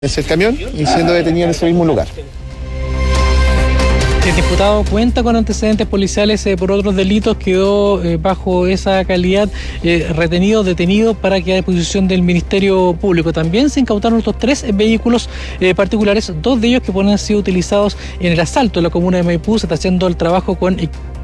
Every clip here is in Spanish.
ese camión y siendo detenido en ese mismo lugar. El diputado cuenta con antecedentes policiales por otros delitos, quedó bajo esa calidad detenido para quedar a disposición del Ministerio Público. También se incautaron estos 3 vehículos particulares, 2 de ellos que pueden haber sido utilizados en el asalto en la comuna de Maipú. Se está haciendo el trabajo con...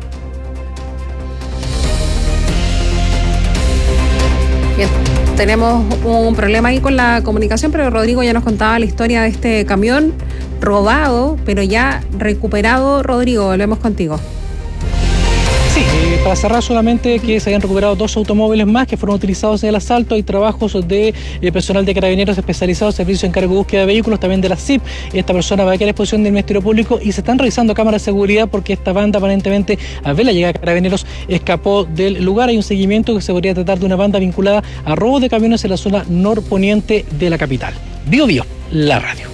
Bien, tenemos un problema ahí con la comunicación, pero Rodrigo ya nos contaba la historia de este camión robado, pero ya recuperado. Rodrigo, volvemos contigo. Sí, para cerrar solamente que se habían recuperado 2 automóviles más que fueron utilizados en el asalto. Hay trabajos de personal de carabineros especializados, servicio de encargo de búsqueda de vehículos, también de la CIP. Esta persona va a quedar a disposición del Ministerio Público y se están revisando cámaras de seguridad porque esta banda aparentemente, al ver la llegada de carabineros, escapó del lugar. Hay un seguimiento que se podría tratar de una banda vinculada a robo de camiones en la zona norponiente de la capital. Bio Bio, la radio.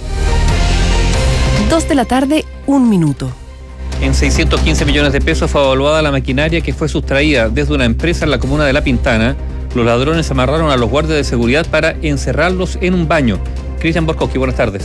2 de la tarde, 1 minuto. En 615 millones de pesos fue evaluada la maquinaria que fue sustraída desde una empresa en la comuna de La Pintana. Los ladrones amarraron a los guardias de seguridad para encerrarlos en un baño. Cristian Borkowski, buenas tardes.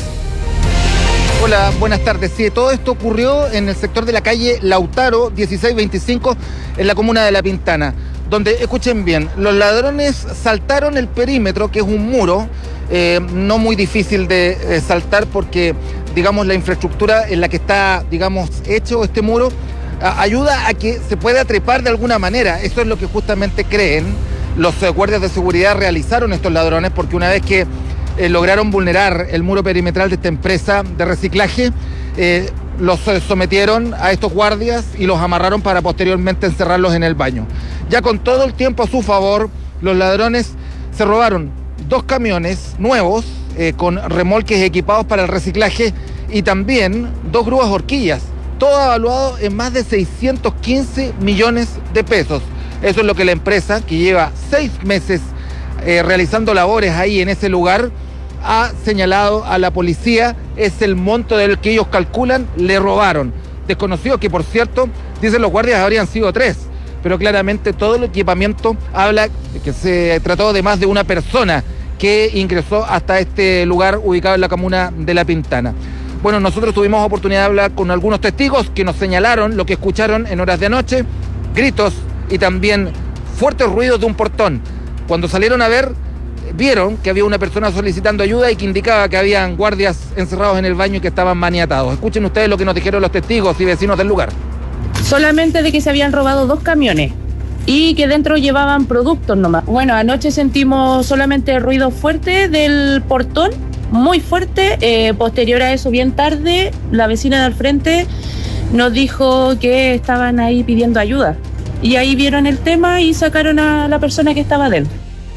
Hola, buenas tardes. Sí, todo esto ocurrió en el sector de la calle Lautaro 1625 en la comuna de La Pintana, donde, escuchen bien, los ladrones saltaron el perímetro, que es un muro, no muy difícil de saltar porque, digamos, la infraestructura en la que está, digamos, hecho este muro ayuda a que se pueda trepar de alguna manera. Eso es lo que justamente creen los guardias de seguridad realizaron estos ladrones, porque una vez que lograron vulnerar el muro perimetral de esta empresa de reciclaje, los sometieron a estos guardias y los amarraron para posteriormente encerrarlos en el baño. Ya con todo el tiempo a su favor, los ladrones se robaron 2 camiones nuevos con remolques equipados para el reciclaje y también 2 grúas horquillas, todo evaluado en más de 615 millones de pesos. Eso es lo que la empresa, que lleva 6 meses realizando labores ahí en ese lugar, ha señalado a la policía. Es el monto del que ellos calculan le robaron. Desconocido que, por cierto, dicen los guardias habrían sido 3, pero claramente todo el equipamiento habla de que se trató de más de una persona que ingresó hasta este lugar ubicado en la comuna de La Pintana. Bueno, nosotros tuvimos oportunidad de hablar con algunos testigos que nos señalaron lo que escucharon en horas de anoche: gritos y también fuertes ruidos de un portón. Cuando salieron a ver, vieron que había una persona solicitando ayuda y que indicaba que habían guardias encerrados en el baño y que estaban maniatados. Escuchen ustedes lo que nos dijeron los testigos y vecinos del lugar. Solamente de que se habían robado 2 camiones y que dentro llevaban productos nomás. Bueno, anoche sentimos solamente ruido fuerte del portón, muy fuerte. Posterior a eso, bien tarde, la vecina de al frente nos dijo que estaban ahí pidiendo ayuda. Y ahí vieron el tema y sacaron a la persona que estaba dentro.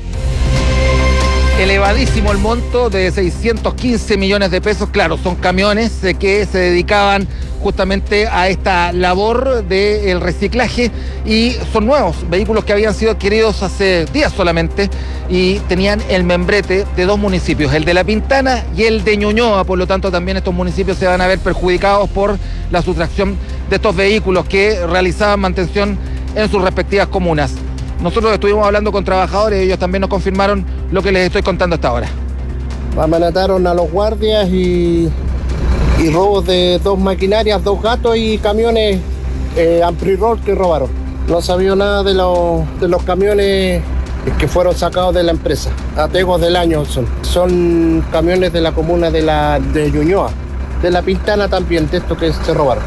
Elevadísimo el monto de 615 millones de pesos. Claro, son camiones que se dedicaban justamente a esta labor del reciclaje y son nuevos, vehículos que habían sido adquiridos hace días solamente y tenían el membrete de 2 municipios, el de La Pintana y el de Ñuñoa. Por lo tanto, también estos municipios se van a ver perjudicados por la sustracción de estos vehículos que realizaban mantención en sus respectivas comunas. Nosotros estuvimos hablando con trabajadores y ellos también nos confirmaron lo que les estoy contando hasta ahora. Manataron a los guardias y robos de 2 maquinarias, 2 gatos y camiones Ampri-Roll que robaron. No sabía nada de los camiones que fueron sacados de la empresa. Ategos del año son camiones de la comuna de Ñuñoa, de La Pintana también, de estos que se robaron.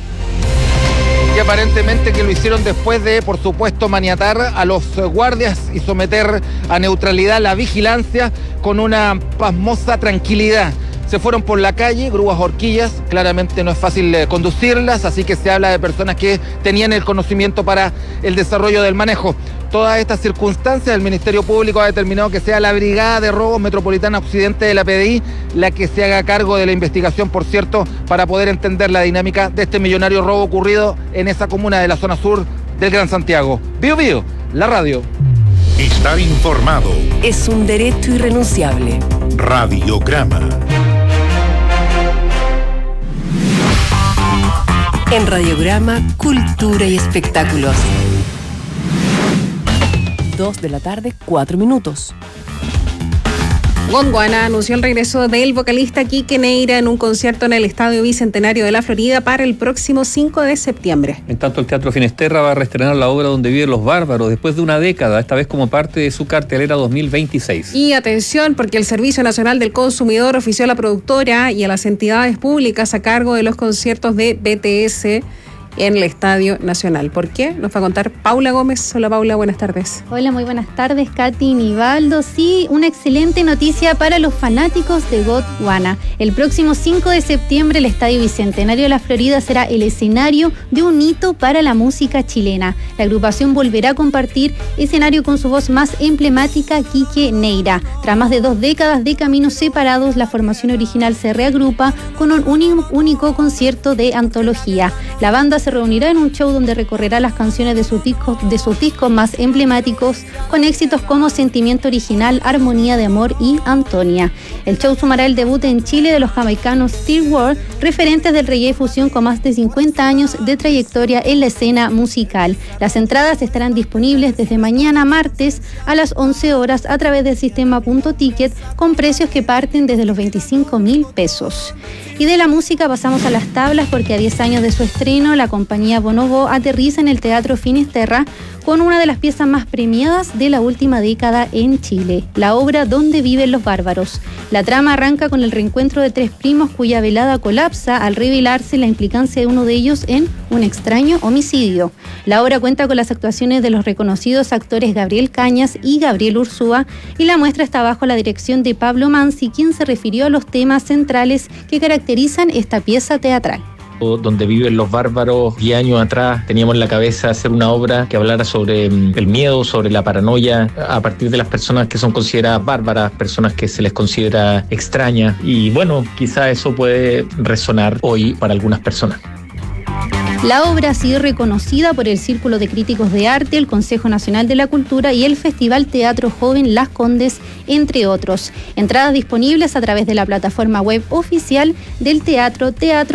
Y aparentemente que lo hicieron después de, por supuesto, maniatar a los guardias y someter a neutralidad la vigilancia con una pasmosa tranquilidad. Se fueron por la calle, grúas horquillas, claramente no es fácil conducirlas, así que se habla de personas que tenían el conocimiento para el desarrollo del manejo. Todas estas circunstancias, el Ministerio Público ha determinado que sea la Brigada de Robos Metropolitana Occidente de la PDI la que se haga cargo de la investigación, por cierto, para poder entender la dinámica de este millonario robo ocurrido en esa comuna de la zona sur del Gran Santiago. Bio Bio, la radio. Estar informado Es un derecho irrenunciable. Radiograma. En Radiograma, Cultura y Espectáculos. 2 de la tarde, 4 minutos. Gondwana anunció el regreso del vocalista Quique Neira en un concierto en el Estadio Bicentenario de la Florida para el próximo 5 de septiembre. En tanto, el Teatro Finisterra va a reestrenar la obra Donde viven los bárbaros después de una década, esta vez como parte de su cartelera 2026. Y atención, porque el Servicio Nacional del Consumidor ofició a la productora y a las entidades públicas a cargo de los conciertos de BTS en el Estadio Nacional. ¿Por qué? Nos va a contar Paula Gómez. Hola Paula, buenas tardes. Hola, muy buenas tardes, Katy y Nivaldo. Sí, una excelente noticia para los fanáticos de Gondwana. El próximo 5 de septiembre el Estadio Bicentenario de la Florida será el escenario de un hito para la música chilena. La agrupación volverá a compartir escenario con su voz más emblemática, Quique Neira. Tras más de 2 décadas de caminos separados, la formación original se reagrupa con un único concierto de antología. La banda se reunirá en un show donde recorrerá las canciones de sus discos más emblemáticos, con éxitos como Sentimiento Original, Armonía de Amor y Antonia. El show sumará el debut en Chile de los jamaicanos Steel World, referentes del reggae fusión con más de 50 años de trayectoria en la escena musical. Las entradas estarán disponibles desde mañana martes a las 11 horas a través del sistema Punto Ticket, con precios que parten desde los 25.000 pesos. Y de la música pasamos a las tablas, porque a 10 años de su estreno, la compañía Bonobo aterriza en el Teatro Finisterra con una de las piezas más premiadas de la última década en Chile, la obra Donde viven los bárbaros. La trama arranca con el reencuentro de 3 primos cuya velada colapsa al revelarse la implicancia de uno de ellos en un extraño homicidio. La obra cuenta con las actuaciones de los reconocidos actores Gabriel Cañas y Gabriel Ursúa, y la muestra está bajo la dirección de Pablo Mansi, quien se refirió a los temas centrales que caracterizan esta pieza teatral. Donde viven los bárbaros, 10 años atrás teníamos en la cabeza hacer una obra que hablara sobre el miedo, sobre la paranoia, a partir de las personas que son consideradas bárbaras, personas que se les considera extrañas, y bueno, quizá eso puede resonar hoy para algunas personas. La obra ha sido reconocida por el Círculo de Críticos de Arte, el Consejo Nacional de la Cultura y el Festival Teatro Joven Las Condes, entre otros. Entradas disponibles a través de la plataforma web oficial del teatro,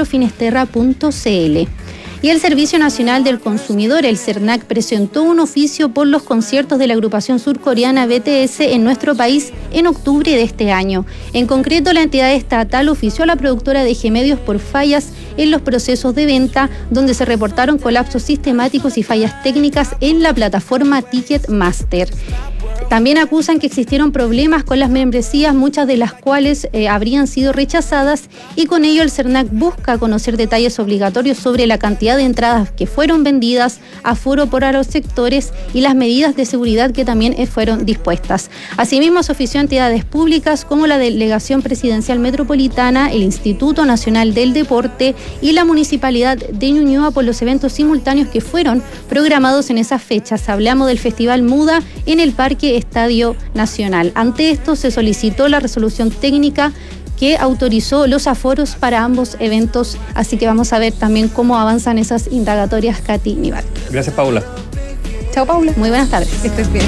teatrofinisterra.cl. Y el Servicio Nacional del Consumidor, el CERNAC, presentó un oficio por los conciertos de la agrupación surcoreana BTS en nuestro país en octubre de este año. En concreto, la entidad estatal ofició a la productora de G-Medios por fallas en los procesos de venta, donde se reportaron colapsos sistemáticos y fallas técnicas en la plataforma Ticketmaster. También acusan que existieron problemas con las membresías, muchas de las cuales habrían sido rechazadas, y con ello el CERNAC busca conocer detalles obligatorios sobre la cantidad de entradas que fueron vendidas, aforo para los sectores y las medidas de seguridad que también fueron dispuestas. Asimismo, se ofició a entidades públicas como la Delegación Presidencial Metropolitana, el Instituto Nacional del Deporte y la Municipalidad de Ñuñoa por los eventos simultáneos que fueron programados en esas fechas. Hablamos del Festival Muda en el Parque Estadio Nacional. Ante esto se solicitó la resolución técnica que autorizó los aforos para ambos eventos, así que vamos a ver también cómo avanzan esas indagatorias, Katy Nival. Gracias, Paula. Chao, Paula. Muy buenas tardes. Que estés bien.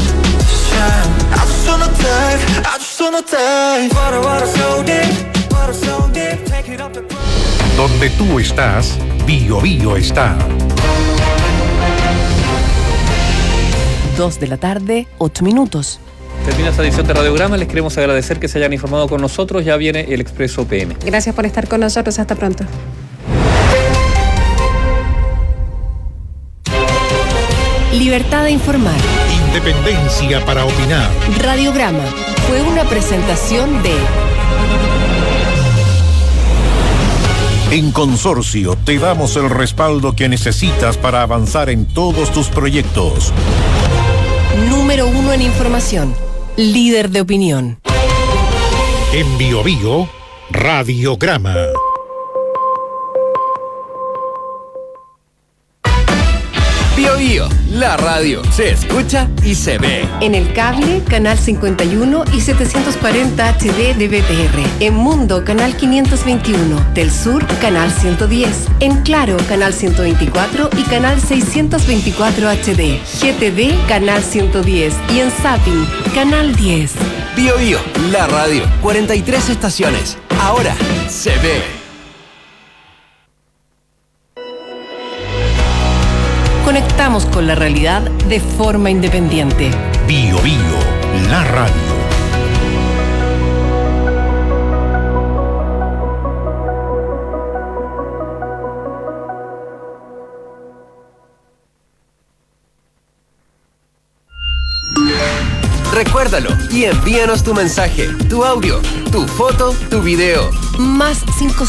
Donde tú estás, Bio Bio está. 2 de la tarde, 8 minutos. Termina esta edición de Radiograma. Les queremos agradecer que se hayan informado con nosotros. Ya viene el Expreso PM. Gracias por estar con nosotros. Hasta pronto. Libertad de informar. Independencia para opinar. Radiograma fue una presentación de... En Consorcio te damos el respaldo que necesitas para avanzar en todos tus proyectos. Número 1 en información. Líder de opinión. En Bio Bio, Radiograma. Bio Bio, la radio se escucha y se ve. En el cable, canal 51 y 740 HD de BTR. En Mundo, canal 521. Del Sur, canal 110. En Claro, canal 124 y canal 624 HD. GTV, canal 110. Y en Zapping, canal 10. Bio Bio, la radio, 43 estaciones. Ahora se ve. Conectamos con la realidad de forma independiente. Bio Bio, la radio. y envíanos tu mensaje, tu audio, tu foto, tu video. Más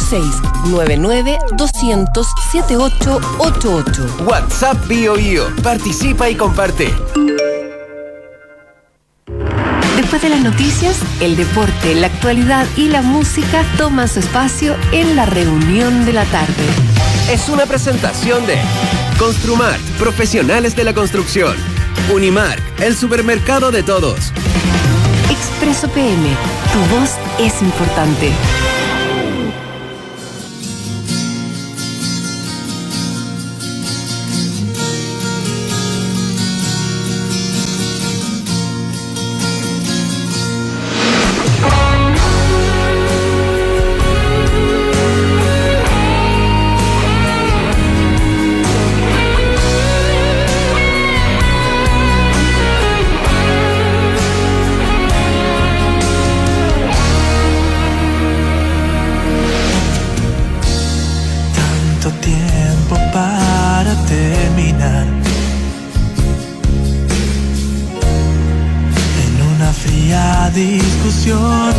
56-99-200-7888. WhatsApp BioBio. Participa y comparte. Después de las noticias, el deporte, la actualidad y la música toman su espacio en la reunión de la tarde. Es una presentación de Construmart, profesionales de la construcción. Unimark, el supermercado de todos. Expreso PM, tu voz es importante. Discusión.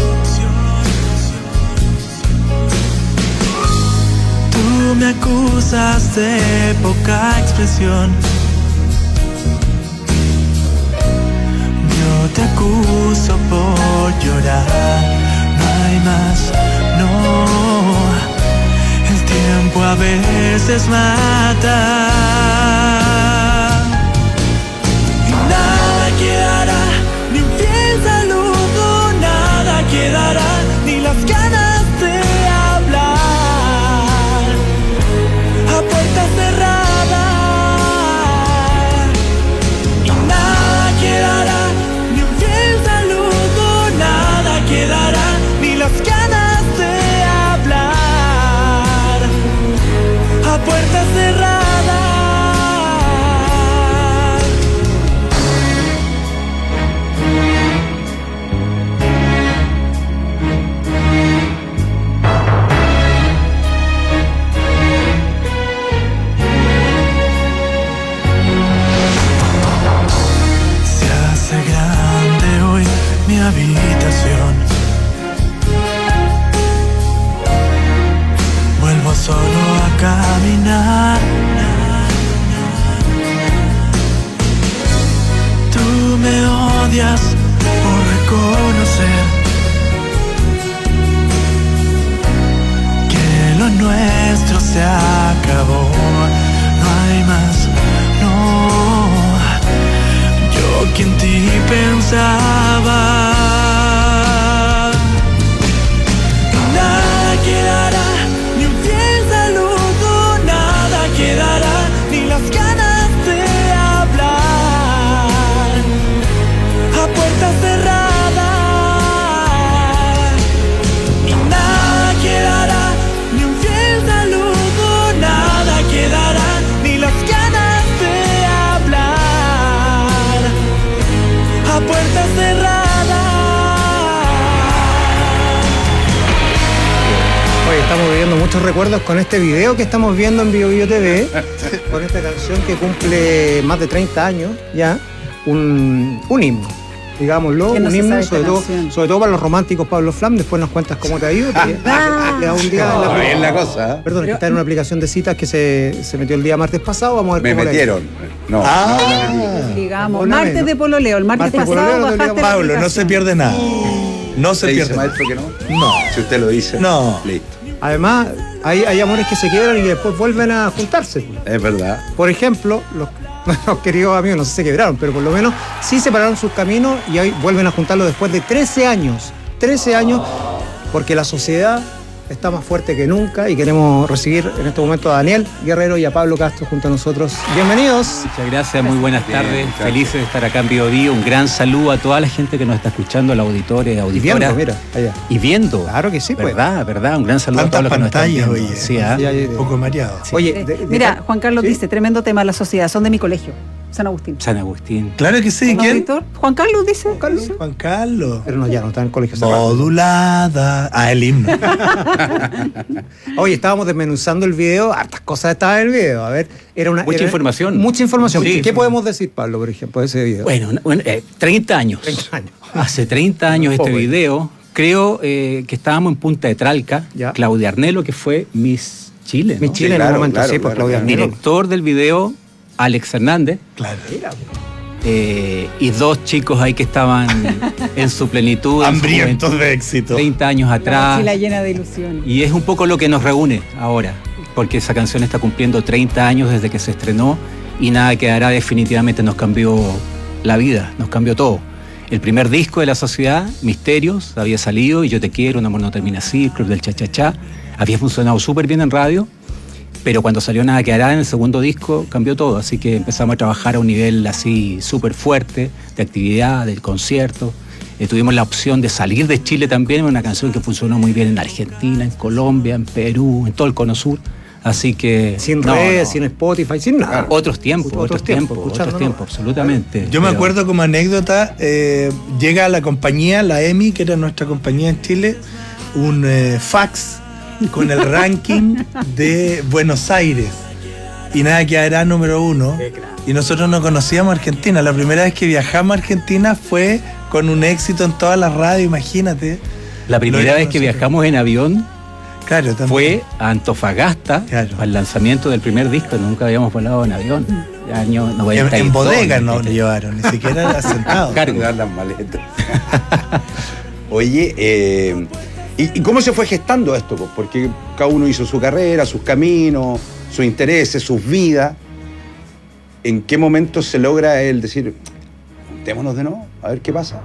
Tú me acusas de poca expresión. Yo te acuso por llorar. No hay más, no. El tiempo a veces mata. Y nada quedará, ni un fiel saludo, nada quedará, ni las ganas de hablar a puerta cerrada. Y nada quedará, ni un fiel saludo, nada quedará, ni las ganas de hablar a puerta cerrada. Habitación. Vuelvo solo a caminar. Tú me odias por reconocer que lo nuestro se acabó. No hay más, no. Yo que en ti pensaba. Nada quedará, ni un fiel saludo, nada quedará, ni las ganas de hablar a puerta cerrada. Y nada quedará, ni un fiel saludo, nada quedará, ni las ganas de hablar a puerta cerrada. Hoy estamos viviendo muchos recuerdos con este video que estamos viendo en BioBio TV, con esta canción que cumple más de 30 años ya, un himno, digámoslo, un himno, sobre todo para los románticos. Pablo Flam, después nos cuentas cómo te ha ido. Te da un día bien la cosa. Perdón, es que está en una aplicación de citas que se metió el día martes pasado. Vamos a ver me cómo metieron. No, digamos, martes de pololeo. El martes pasado bajaste Pablo, no se pierde nada. No se pierde nada. Maestro que no? No. Si usted lo dice. No. Listo. Además, hay amores que se quiebran y que después vuelven a juntarse. Es verdad. Por ejemplo, los queridos amigos no sé si se quebraron, pero por lo menos sí separaron sus caminos y hoy vuelven a juntarlos después de 13 años. 13 años, porque la sociedad está más fuerte que nunca y queremos recibir en este momento a Daniel Guerrero y a Pablo Castro junto a nosotros. Bienvenidos. Muchas gracias, muy buenas tardes. Felices de estar acá en BioBio. Un gran saludo a toda la gente que nos está escuchando, a los auditores, auditoras. Y viendo, mira, allá. Y viendo. Claro que sí, pues. Verdad. Un gran saludo a todos los que nos están viendo. Oye, sí, un poco mareado. Sí. Oye, mira, Juan Carlos dice, tremendo tema, la sociedad, son de mi colegio. San Agustín. San Agustín. Claro que sí. ¿Un ¿Quién? auditor? Juan Carlos dice. Juan Carlos. Pero no, ya no está en el colegio. Modulada. Ah, el himno. Oye, estábamos desmenuzando el video, hartas cosas estaban en el video. A ver, Mucha información. Mucha información. Sí. ¿Qué podemos decir, Pablo, por ejemplo, de ese video? Bueno, 30 años. 30 años. Hace 30 años este Pobre. video. Creo que estábamos en Punta de Tralca. Ya. Claudia Arnelo, que fue Miss Chile, ¿no? Miss Chile en un momento, sí, pues Claudia Arnelo. Director del video, Alex Hernández. Claro. Y dos chicos ahí que estaban en su plenitud. Hambrientos de éxito. 30 años La atrás. mochila llena de ilusiones. Y es un poco lo que nos reúne ahora, porque esa canción está cumpliendo 30 años desde que se estrenó y Nada Quedará definitivamente nos cambió la vida, nos cambió todo. El primer disco de La Sociedad, Misterios, había salido, y Yo Te Quiero, Un Amor No Termina Así, Club del Cha-Cha-Cha, había funcionado súper bien en radio, pero cuando salió Nada Quedará en el segundo disco cambió todo, así que empezamos a trabajar a un nivel así súper fuerte de actividad, del concierto. Tuvimos la opción de salir de Chile también, una canción que funcionó muy bien en Argentina, en Colombia, en Perú, en todo el Cono Sur. Así que... Sin redes, sin Spotify, sin nada. Otros tiempos, absolutamente. Yo me acuerdo como anécdota, llega a la compañía, la EMI, que era nuestra compañía en Chile, un fax con el ranking de Buenos Aires. Y Nada Quedará número 1. Y nosotros no conocíamos Argentina. La primera vez que viajamos a Argentina fue con un éxito en todas las radios, imagínate. La primera vez que viajamos en avión, claro, fue a Antofagasta, al lanzamiento del primer disco. Nunca habíamos volado en avión. Año 92, en bodega nos llevaron, ni siquiera sentados. Cargar las maletas. Oye, ¿y cómo se fue gestando esto? Porque cada uno hizo su carrera, sus caminos, sus intereses, sus vidas. ¿En qué momento se logra el decir, juntémonos de nuevo, a ver qué pasa?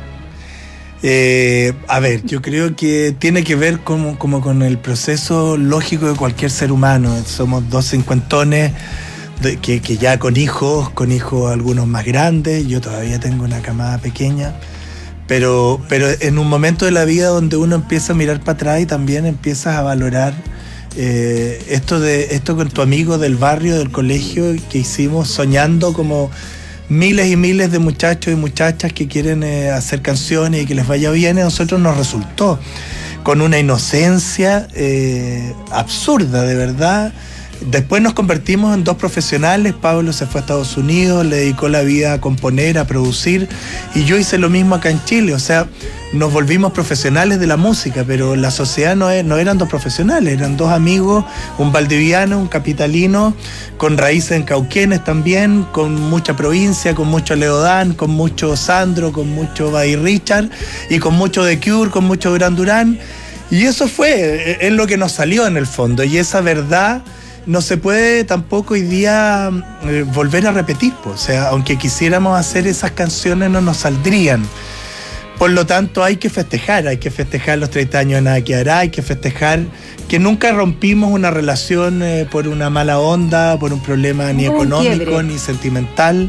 A ver, yo creo que tiene que ver como con el proceso lógico de cualquier ser humano. Somos dos cincuentones que ya con hijos algunos más grandes. Yo todavía tengo una camada pequeña. Pero en un momento de la vida donde uno empieza a mirar para atrás y también empiezas a valorar esto con tu amigo del barrio, del colegio, que hicimos soñando como miles y miles de muchachos y muchachas que quieren hacer canciones y que les vaya bien. A nosotros nos resultó con una inocencia absurda, de verdad. Después nos convertimos en dos profesionales. Pablo se fue a Estados Unidos, le dedicó la vida a componer, a producir, y yo hice lo mismo acá en Chile. O sea, nos volvimos profesionales de la música, pero La Sociedad no eran dos profesionales, eran dos amigos, un valdiviano, un capitalino, con raíces en Cauquenes también, con mucha provincia, con mucho Leodán, con mucho Sandro, con mucho Buddy Richard, y con mucho The Cure, con mucho Duran Duran. Y eso es lo que nos salió en el fondo, y esa verdad no se puede tampoco hoy día volver a repetir, o sea, aunque quisiéramos hacer esas canciones no nos saldrían. Por lo tanto hay que festejar los 30 años de Nada Quedará, hay que festejar que nunca rompimos una relación por una mala onda, por un problema ni económico ni sentimental.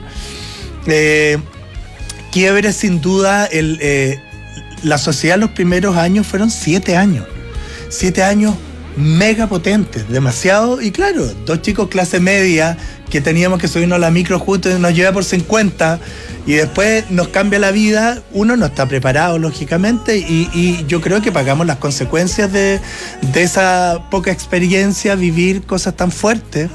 Quiebre sin duda, La Sociedad los primeros años fueron 7 años. 7 años mega potentes, demasiado. Y claro, dos chicos clase media que teníamos que subirnos a la micro justo y nos lleva por 50 y después nos cambia la vida. Uno no está preparado, lógicamente, y yo creo que pagamos las consecuencias de esa poca experiencia, vivir cosas tan fuertes.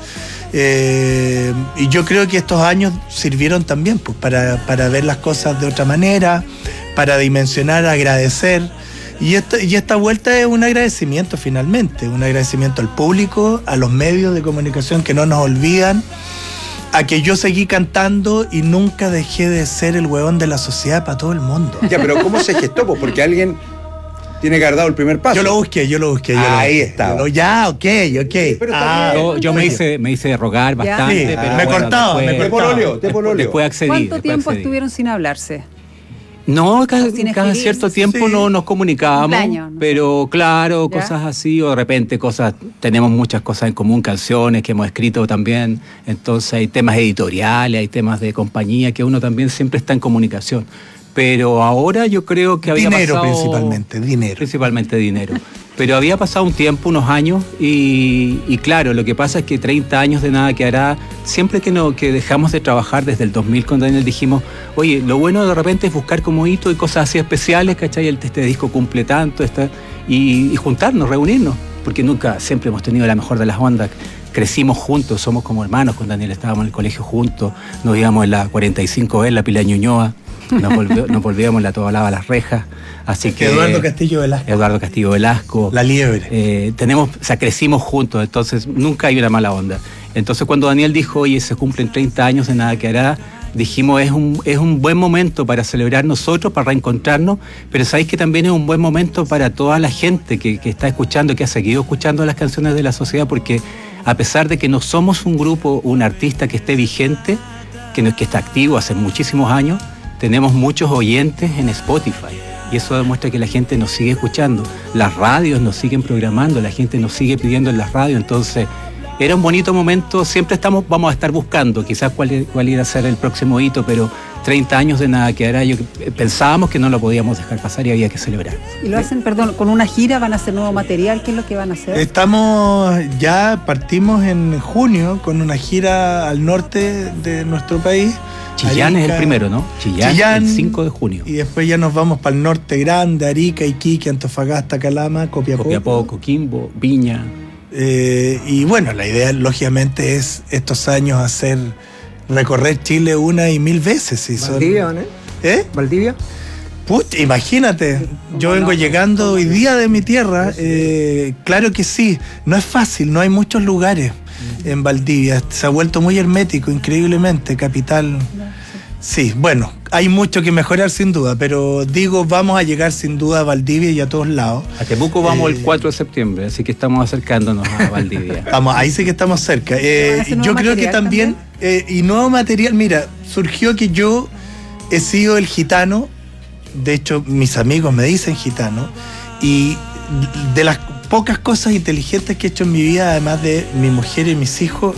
Y yo creo que estos años sirvieron también pues, para ver las cosas de otra manera, para dimensionar, agradecer. Y esta vuelta es un agradecimiento finalmente, un agradecimiento al público, a los medios de comunicación que no nos olvidan, a que yo seguí cantando y nunca dejé de ser el huevón de La Sociedad para todo el mundo. Ya, pero ¿cómo se gestó? Porque alguien tiene que haber dado el primer paso. Yo lo busqué. Ahí está. Ok. Yo me hice rogar bastante, sí, pero me cortaba. Después accedí. ¿Cuánto tiempo estuvieron sin hablarse? No, cada cierto tiempo no nos comunicábamos, Cumpleaños, no pero claro, ¿Ya? cosas así, o de repente tenemos muchas cosas en común, canciones que hemos escrito también, entonces hay temas editoriales, hay temas de compañía que uno también siempre está en comunicación. Pero ahora yo creo que había dinero pasado... principalmente dinero. Principalmente dinero. Pero había pasado un tiempo, unos años, y claro, lo que pasa es que 30 años de nada que hará, siempre que dejamos de trabajar desde el 2000 con Daniel dijimos, oye, lo bueno de repente es buscar como hito y cosas así especiales, ¿cachai? Este disco cumple tanto, y juntarnos, reunirnos, porque nunca, siempre hemos tenido la mejor de las ondas. Crecimos juntos, somos como hermanos, con Daniel estábamos en el colegio juntos, nos íbamos en la 45B, en la Pila Ñuñoa, nos volvíamos en la Tobalaba Las Rejas, así que... Eduardo Castillo Velasco. La Liebre. Crecimos juntos, entonces nunca hay una mala onda. Entonces cuando Daniel dijo, oye, se cumplen 30 años de nada que hará, dijimos, es un buen momento para celebrar nosotros, para reencontrarnos, pero sabéis que también es un buen momento para toda la gente que está escuchando, que ha seguido escuchando las canciones de la sociedad, porque a pesar de que no somos un grupo, un artista que esté vigente, que está activo hace muchísimos años, tenemos muchos oyentes en Spotify. Y eso demuestra que la gente nos sigue escuchando. Las radios nos siguen programando, la gente nos sigue pidiendo en las radios. Entonces, era un bonito momento. Siempre vamos a estar buscando quizás cuál iba a ser el próximo hito, pero 30 años de nada que hará, pensábamos que no lo podíamos dejar pasar y había que celebrar. Y lo hacen, con una gira, van a hacer nuevo material. ¿Qué es lo que van a hacer? Partimos en junio con una gira al norte de nuestro país. Chillán Arica, es el primero, ¿no? Chillán, el 5 de junio. Y después ya nos vamos para el norte grande, Arica, Iquique, Antofagasta, Calama, Copiapó, Coquimbo, Viña. Y bueno, la idea lógicamente es estos años recorrer Chile 1 y 1000 veces. Valdivia, ¿no? ¿Valdivia? Pucha, imagínate, yo vengo llegando hoy día de mi tierra, claro que sí, no es fácil, no hay muchos lugares en Valdivia, se ha vuelto muy hermético, increíblemente, capital. Sí, bueno, hay mucho que mejorar sin duda, pero vamos a llegar sin duda a Valdivia y a todos lados. A Temuco vamos el 4 de septiembre, así que estamos acercándonos a Valdivia. Ahí sí que estamos cerca. Yo creo que también, y nuevo material, mira, surgió que yo he sido el gitano, de hecho mis amigos me dicen gitano, y de las pocas cosas inteligentes que he hecho en mi vida, además de mi mujer y mis hijos,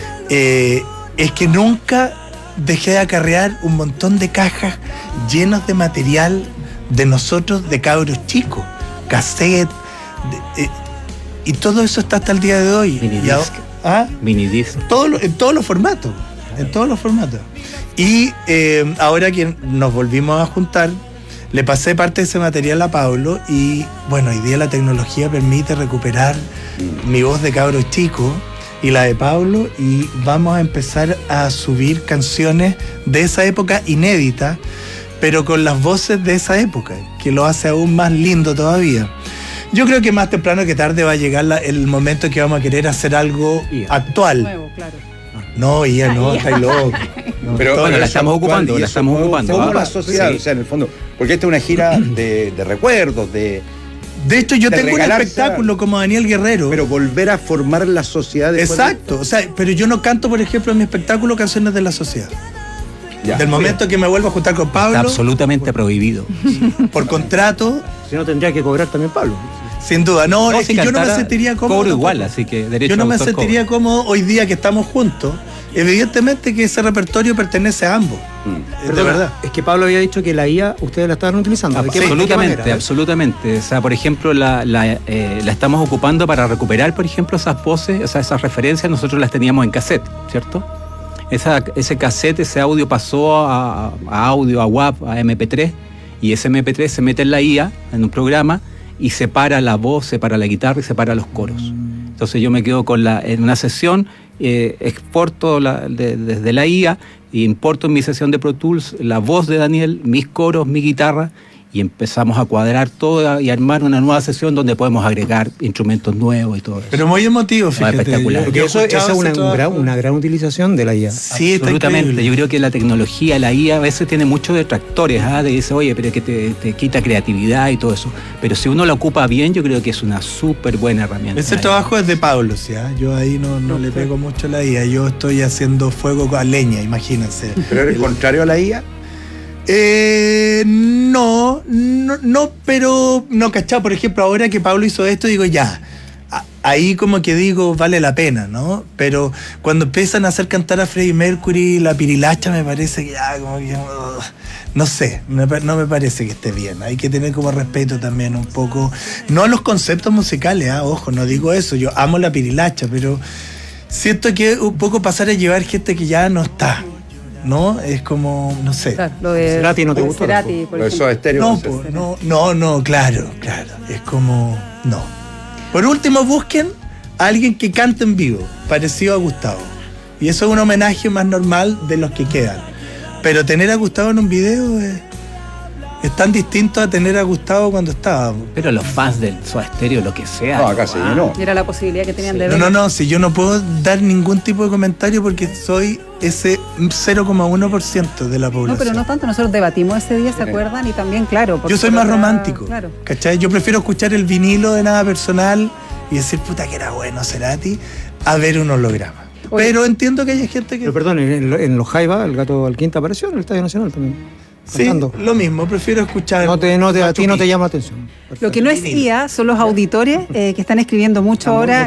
es que nunca dejé de acarrear un montón de cajas llenas de material de nosotros, de cabros chicos, cassette, y todo eso está hasta el día de hoy. Minidisc. En todos los formatos. Y ahora que nos volvimos a juntar, le pasé parte de ese material a Pablo y bueno, hoy día la tecnología permite recuperar mi voz de cabro chico y la de Pablo, y vamos a empezar a subir canciones de esa época inéditas, pero con las voces de esa época, que lo hace aún más lindo todavía. Yo creo que más temprano que tarde va a llegar el momento en que vamos a querer hacer algo actual. Nuevo, claro. No, estáis loco. Pero bueno, la estamos ocupando. Como la sociedad, o sea, en el fondo, porque esta es una gira de recuerdos, de hecho, yo tengo un espectáculo como Daniel Guerrero. Pero volver a formar la sociedad. Exacto, pero yo no canto, por ejemplo, en mi espectáculo canciones de la sociedad. Del momento que me vuelvo a juntar con Pablo. Está absolutamente prohibido. Por contrato. Si no, tendría que cobrar también Pablo. Sin duda, es que yo no me sentiría cómodo. Cobro igual, así que derecho. Yo no me sentiría cómodo hoy día que estamos juntos. Evidentemente que ese repertorio pertenece a ambos. De verdad. Es que Pablo había dicho que la IA ustedes la estaban utilizando. Absolutamente. O sea, por ejemplo, la estamos ocupando para recuperar, por ejemplo, esas voces, esas referencias, nosotros las teníamos en cassette, ¿cierto? Ese cassette, ese audio pasó a audio, a WAV, a MP3, y ese MP3 se mete en la IA, en un programa, y separa la voz, separa la guitarra y separa los coros. Entonces yo me quedo en una sesión, exporto desde la IA, e importo en mi sesión de Pro Tools la voz de Daniel, mis coros, mi guitarra, y empezamos a cuadrar todo y armar una nueva sesión donde podemos agregar instrumentos nuevos y todo eso. Pero muy emotivo, fíjate. Espectacular. Porque eso es una gran utilización de la IA. Sí, absolutamente. Yo creo que la tecnología, la IA, a veces tiene muchos detractores, de dice, oye, pero es que te quita creatividad y todo eso. Pero si uno la ocupa bien, yo creo que es una súper buena herramienta. Ese trabajo es de Pablo, ¿sí? Yo ahí no le pego mucho a la IA. Yo estoy haciendo fuego a leña, imagínense. ¿Pero eres contrario a la IA? No, pero no, ¿cachá? Por ejemplo, ahora que Pablo hizo esto, digo, ya, ahí como que digo, vale la pena, ¿no? Pero cuando empiezan a hacer cantar a Freddie Mercury, la pirilacha, me parece que ya como que... no sé, no me parece que esté bien. Hay que tener como respeto también un poco, no a los conceptos musicales, ojo, no digo eso, yo amo la pirilacha, pero siento que un poco pasar a llevar gente que ya no está, ¿no? Es como, no sé. Claro, lo de Cerati no te gustó. Cerati, por ejemplo. Eso es estéreo. No, claro. Es como, no. Por último, busquen a alguien que cante en vivo, parecido a Gustavo. Y eso es un homenaje más normal de los que quedan. Pero tener a Gustavo en un video es tan distinto a tener a Gustavo cuando estaba. Pero los fans del Soda Stereo, lo que sea. No, acá se llenó. Era la posibilidad que tenían de ver. No, si yo no puedo dar ningún tipo de comentario porque soy ese 0,1% de la población. No, pero no tanto, nosotros debatimos ese día, ¿se acuerdan? Y también, claro. Yo soy más romántico, claro. ¿cachai? Yo prefiero escuchar el vinilo de Nada Personal y decir, puta que era bueno Cerati, a ver un holograma. Oye, pero entiendo que hay gente que... Pero perdón, en los Jaiba, el Gato Alquinta apareció en el Estadio Nacional también. Sí, cantando. lo mismo, prefiero escuchar... A ti no te llama la atención. Perfecto. Lo que no es IA son los auditores que están escribiendo mucho ahora.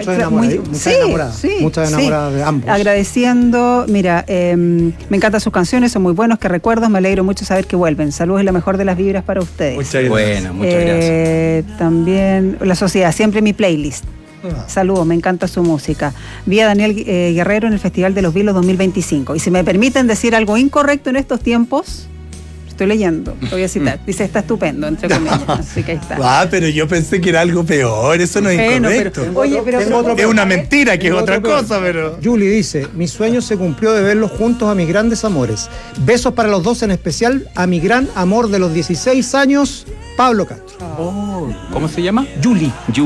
Muchas enamoradas de ambos. Agradeciendo, mira, me encantan sus canciones, son muy buenos, que recuerdos, me alegro mucho saber que vuelven. Saludos y la mejor de las vibras para ustedes. Muchas gracias. Bueno, muchas gracias. También La Sociedad, siempre mi playlist. Saludos, me encanta su música. Vi a Daniel Guerrero en el Festival de los Vilos 2025. Y si me permiten decir algo incorrecto en estos tiempos, estoy leyendo, lo voy a citar. Dice, está estupendo, entre comillas. Así que ahí está. Pero yo pensé que era algo peor, eso no es incorrecto. Es una mentira, que es otra cosa, pero... Julie dice, mi sueño se cumplió de verlos juntos a mis grandes amores. Besos para los dos, en especial a mi gran amor de los 16 años, Pablo Castro. ¿Cómo se llama? Julie.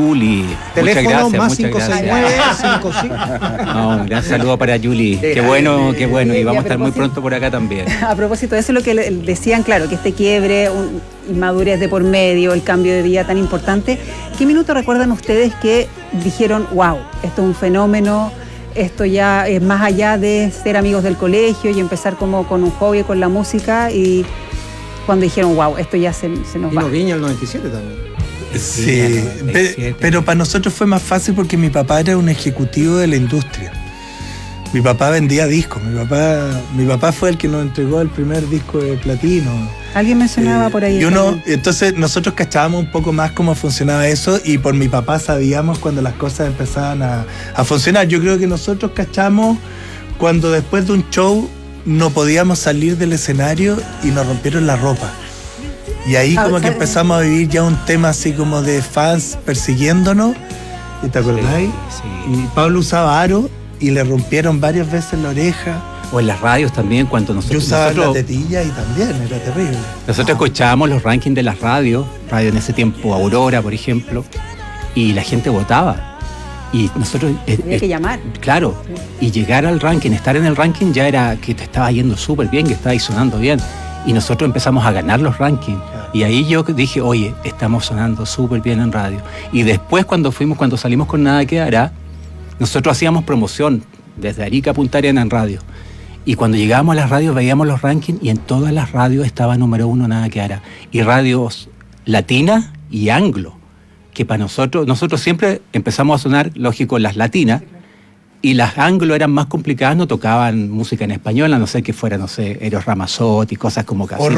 Muchas Teléfono gracias, más muchas gracias. 569-55. Un gran saludo para Julie. Qué bueno. Y vamos a estar muy pronto por acá también. A propósito de eso, lo que decían, claro, que este quiebre, inmadurez de por medio, el cambio de vida tan importante. ¿Qué minuto recuerdan ustedes que dijeron, wow, esto es un fenómeno, esto ya es más allá de ser amigos del colegio y empezar como con un hobby, con la música, y cuando dijeron, wow, esto ya se nos va? Vino Viña el 97 también. Sí, pero para nosotros fue más fácil porque mi papá era un ejecutivo de la industria. Mi papá vendía discos, mi papá fue el que nos entregó el primer disco de platino. Alguien mencionaba por ahí. Entonces nosotros cachábamos un poco más cómo funcionaba eso y por mi papá sabíamos cuando las cosas empezaban a funcionar. Yo creo que nosotros cachamos cuando después de un show no podíamos salir del escenario y nos rompieron la ropa. Y ahí como que empezamos a vivir ya un tema así como de fans persiguiéndonos. ¿Y te acordáis? Sí. Y Pablo usaba aro y le rompieron varias veces la oreja. O en las radios también, cuando nosotros... Yo usaba la tetilla y también, era terrible. Nosotros escuchábamos los rankings de las radios, radio en ese tiempo Aurora, por ejemplo, y la gente votaba. Y nosotros... Había que llamar. Claro, y llegar al ranking, estar en el ranking ya era que te estaba yendo súper bien, que estaba sonando bien. Y nosotros empezamos a ganar los rankings. Y ahí yo dije, oye, estamos sonando súper bien en radio. Y después cuando salimos con Nada Que Hará, nosotros hacíamos promoción desde Arica a Punta Arenas en radio. Y cuando llegábamos a las radios veíamos los rankings y en todas las radios estaba número 1 Nada Que Hará. Y radios latinas y anglo, que para nosotros siempre empezamos a sonar, lógico, las latinas, y las anglo eran más complicadas, no tocaban música en español, a no ser que fuera, Eros Ramazzotti, cosas como casi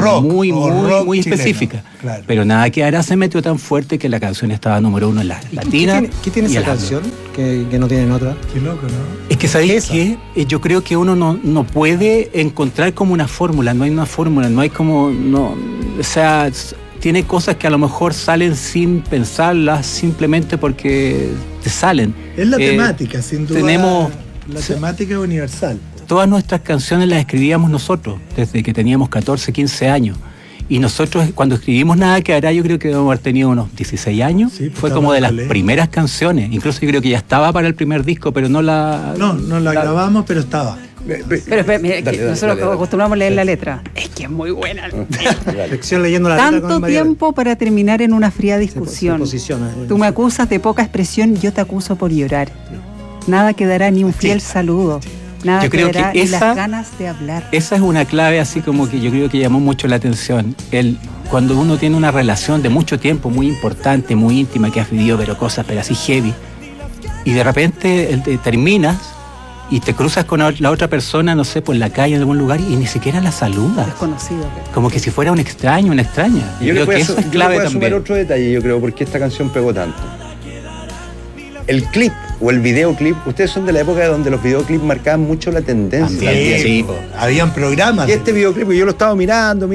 muy específicas. Claro. Pero Nada Que Hará se metió tan fuerte que la canción estaba número 1 en las latinas. ¿Qué tiene esa canción que no tienen otra? Qué loco, ¿no? Es que, ¿sabéis qué? Yo creo que uno no puede encontrar como una fórmula, no hay una fórmula, no hay como... o sea, tiene cosas que a lo mejor salen sin pensarlas, simplemente porque te salen. Es la temática, sin duda. Tenemos la temática universal. Todas nuestras canciones las escribíamos nosotros, desde que teníamos 14, 15 años. Y nosotros, cuando escribimos Nada Que Hará, yo creo que debemos haber tenido unos 16 años. Sí, fue como de las primeras canciones. Incluso yo creo que ya estaba para el primer disco, pero no la... No la grabamos, pero estaba. Pero mira, nosotros acostumbramos a leer la letra. Es que es muy buena. Lección leyendo la letra. Tanto tiempo para terminar en una fría discusión. Tú me acusas de poca expresión, yo te acuso por llorar. Nada quedará ni un fiel saludo. Nada yo creo quedará que ni las ganas de hablar. Esa es una clave así como que yo creo que llamó mucho la atención. Cuando uno tiene una relación de mucho tiempo, muy importante, muy íntima, que has vivido pero cosas pero así heavy, y de repente terminas y te cruzas con la otra persona, no sé, por la calle en algún lugar y ni siquiera la saludas. Desconocido. Como que si fuera un extraño, una extraña. Yo creo que eso es clave también. Sumar otro detalle, yo creo, porque esta canción pegó tanto. El clip o el videoclip, ustedes son de la época donde los videoclips marcaban mucho la tendencia. Sí, habían programas. Y este videoclip, yo lo estaba mirando.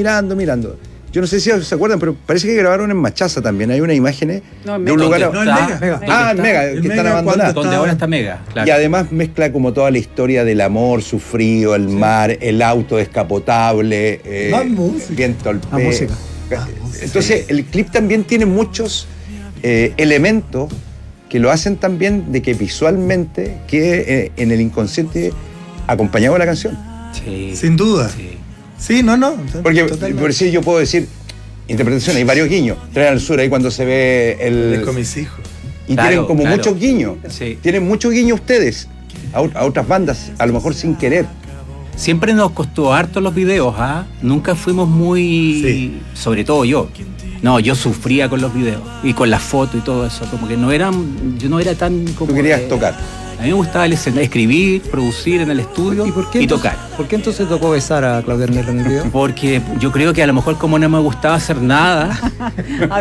Yo no sé si se acuerdan, pero parece que grabaron en Machaza también. Hay unas imágenes de un lugar. No, el Mega. El Mega, que están abandonados. Donde ahora está Mega, claro. Y además mezcla como toda la historia del amor sufrido, el mar, el auto descapotable, viento al pie. Entonces, el clip también tiene muchos elementos que lo hacen también de que visualmente quede en el inconsciente acompañado de la canción. Sí. Sin duda. Sí, no. Porque por eso yo puedo decir, interpretación, hay varios guiños. Tren al Sur, ahí cuando se ve el... con mis hijos. Y tienen como muchos guiños. Sí. Tienen muchos guiños ustedes a otras bandas, a lo mejor sin querer. Siempre nos costó harto los videos, ¿ah? Nunca fuimos muy... Sobre todo yo. No, yo sufría con los videos y con las fotos y todo eso. Como que yo no era tan... Como tú querías tocar. A mí me gustaba escribir, producir en el estudio y tocar. ¿Por qué entonces tocó besar a Claudia Arnelo en el video? Porque yo creo que a lo mejor como no me gustaba hacer nada, a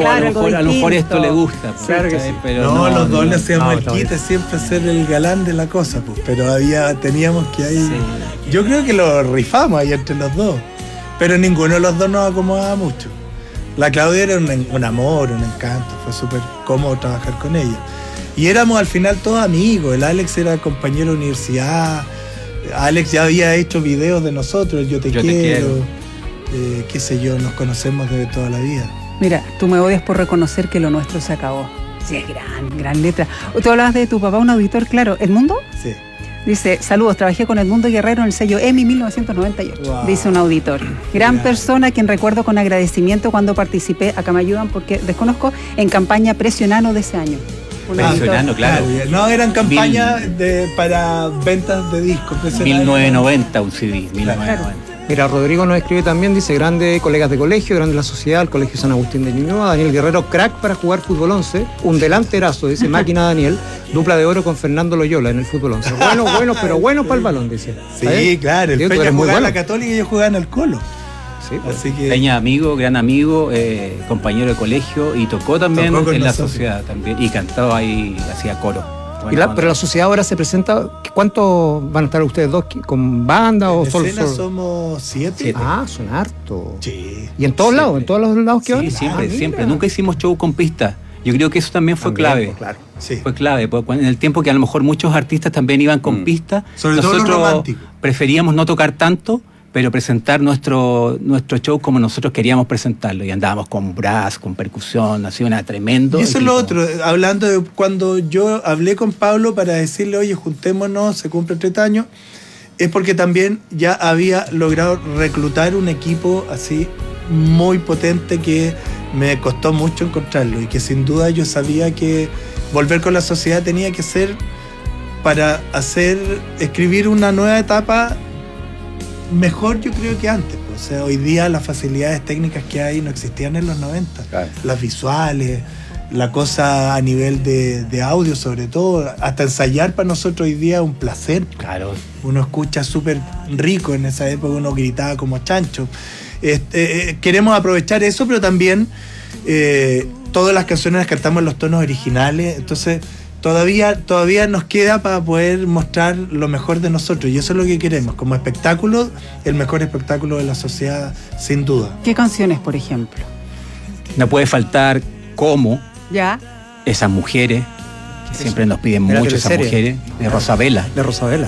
lo mejor esto le gusta. Claro que sí. Pero no, los dos le hacíamos el quite, siempre ser el galán de la cosa, pues, pero teníamos que ahí... Sí. Yo creo que lo rifamos ahí entre los dos, pero ninguno de los dos nos acomodaba mucho. La Claudia era un amor, un encanto, fue súper cómodo trabajar con ella. Y éramos al final todos amigos. El Alex era compañero de universidad. Alex ya había hecho videos de nosotros, Yo te quiero. Qué sé yo, nos conocemos desde toda la vida. Mira, tú me odias por reconocer que lo nuestro se acabó. Sí, es gran letra. Tú hablabas de tu papá, un auditor, claro. ¿El Mundo? Sí. Dice, saludos, trabajé con Edmundo Guerrero en el sello EMI 1998, wow. Dice un auditor. Gran persona, quien recuerdo con agradecimiento cuando participé, acá me ayudan porque desconozco, en campaña Presionano de ese año. Presionano, claro. No, eran campañas para ventas de discos. 1990 un CD, 1990. Mira, Rodrigo nos escribe también, dice, grande colegas de colegio, grande la sociedad, el Colegio San Agustín de Ñuñoa, Daniel Guerrero, crack para jugar fútbol 11, un delanterazo, dice Máquina Daniel, dupla de oro con Fernando Loyola en el fútbol 11. Bueno para el balón, dice. Sí, claro, el Peña jugaba en la Católica y yo jugaba en el Colo. Sí, pues. Así que... Peña gran amigo, compañero de colegio y tocó también en la sociedad también y cantaba ahí, hacía coro. Pero la sociedad ahora se presenta, ¿cuántos van a estar ustedes dos con banda o solo? Somos 7. Ah, son harto. Sí. ¿Y en todos lados? ¿En todos los lados que van? Sí, siempre. Nunca hicimos show con pista. Yo creo que eso también fue clave. Claro. Sí. Fue clave, porque en el tiempo que a lo mejor muchos artistas también iban con pista, sobre todo los románticos. Preferíamos no tocar tanto, pero presentar nuestro show como nosotros queríamos presentarlo. Y andábamos con brass, con percusión, así una tremendo. Y eso es lo otro, hablando de cuando yo hablé con Pablo para decirle, oye, juntémonos, se cumple 30 años, es porque también ya había logrado reclutar un equipo así muy potente que me costó mucho encontrarlo y que sin duda yo sabía que volver con la sociedad tenía que ser para escribir una nueva etapa mejor, yo creo, que antes. O sea, hoy día las facilidades técnicas que hay no existían en los 90. Claro. Las visuales, la cosa a nivel de audio sobre todo, hasta ensayar para nosotros hoy día es un placer. Claro. Uno escucha súper rico, en esa época uno gritaba como chancho. Queremos aprovechar eso, pero también todas las canciones las cantamos en los tonos originales, entonces todavía nos queda para poder mostrar lo mejor de nosotros y eso es lo que queremos, como espectáculo, el mejor espectáculo de la sociedad, sin duda. ¿Qué canciones, por ejemplo? No puede faltar Cómo, ya. Esas mujeres, que siempre nos piden mucho esas mujeres, de Rosabela. De Rosabela.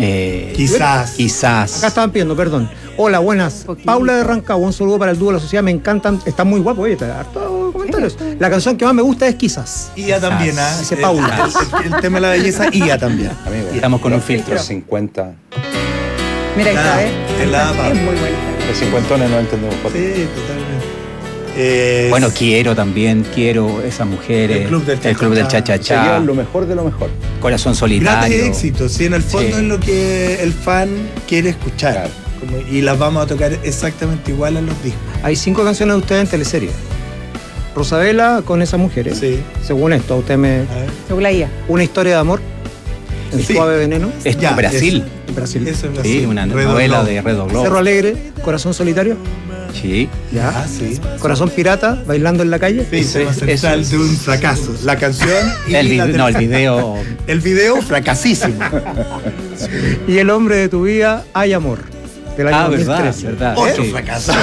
Quizás. Acá estaban pidiendo, perdón. Hola, buenas. Paula de Rancagua, un saludo para el dúo de la sociedad, me encantan, están muy guapos, oye, harto comentarios. La canción que más me gusta es Quizás. Ia también, dice Paula. El tema de la belleza, Ia también. Amigo, estamos con un filtro. 50. Mira, ahí está, es muy buena. Los 50 no entendemos por qué. Sí, totalmente. Bueno, quiero esas mujeres. El Club del Cha-Cha-Cha. Sería lo mejor de lo mejor. Corazón Solitario. Grandes éxitos, sí, en el fondo es lo que el fan quiere escuchar. Claro. Y las vamos a tocar exactamente igual a los discos. Hay 5 canciones de ustedes en teleserie. Rosabela con esas mujeres. Sí. Según esto, usted me... Según la IA. Una historia de amor en Sí. Suave Veneno. Esto en Brasil. En Brasil. Eso es Sí, una novela de Redo Globo. Cerro Alegre, Corazón Solitario. Sí. Ya. Ah, sí. Corazón Pirata, bailando en la calle. Sí, tema central de un fracaso. La canción y El la video, no, el video. El video fracasísimo. Y El hombre de tu vida, Hay amor. Del año 2013. verdad. Otro Sí. fracaso.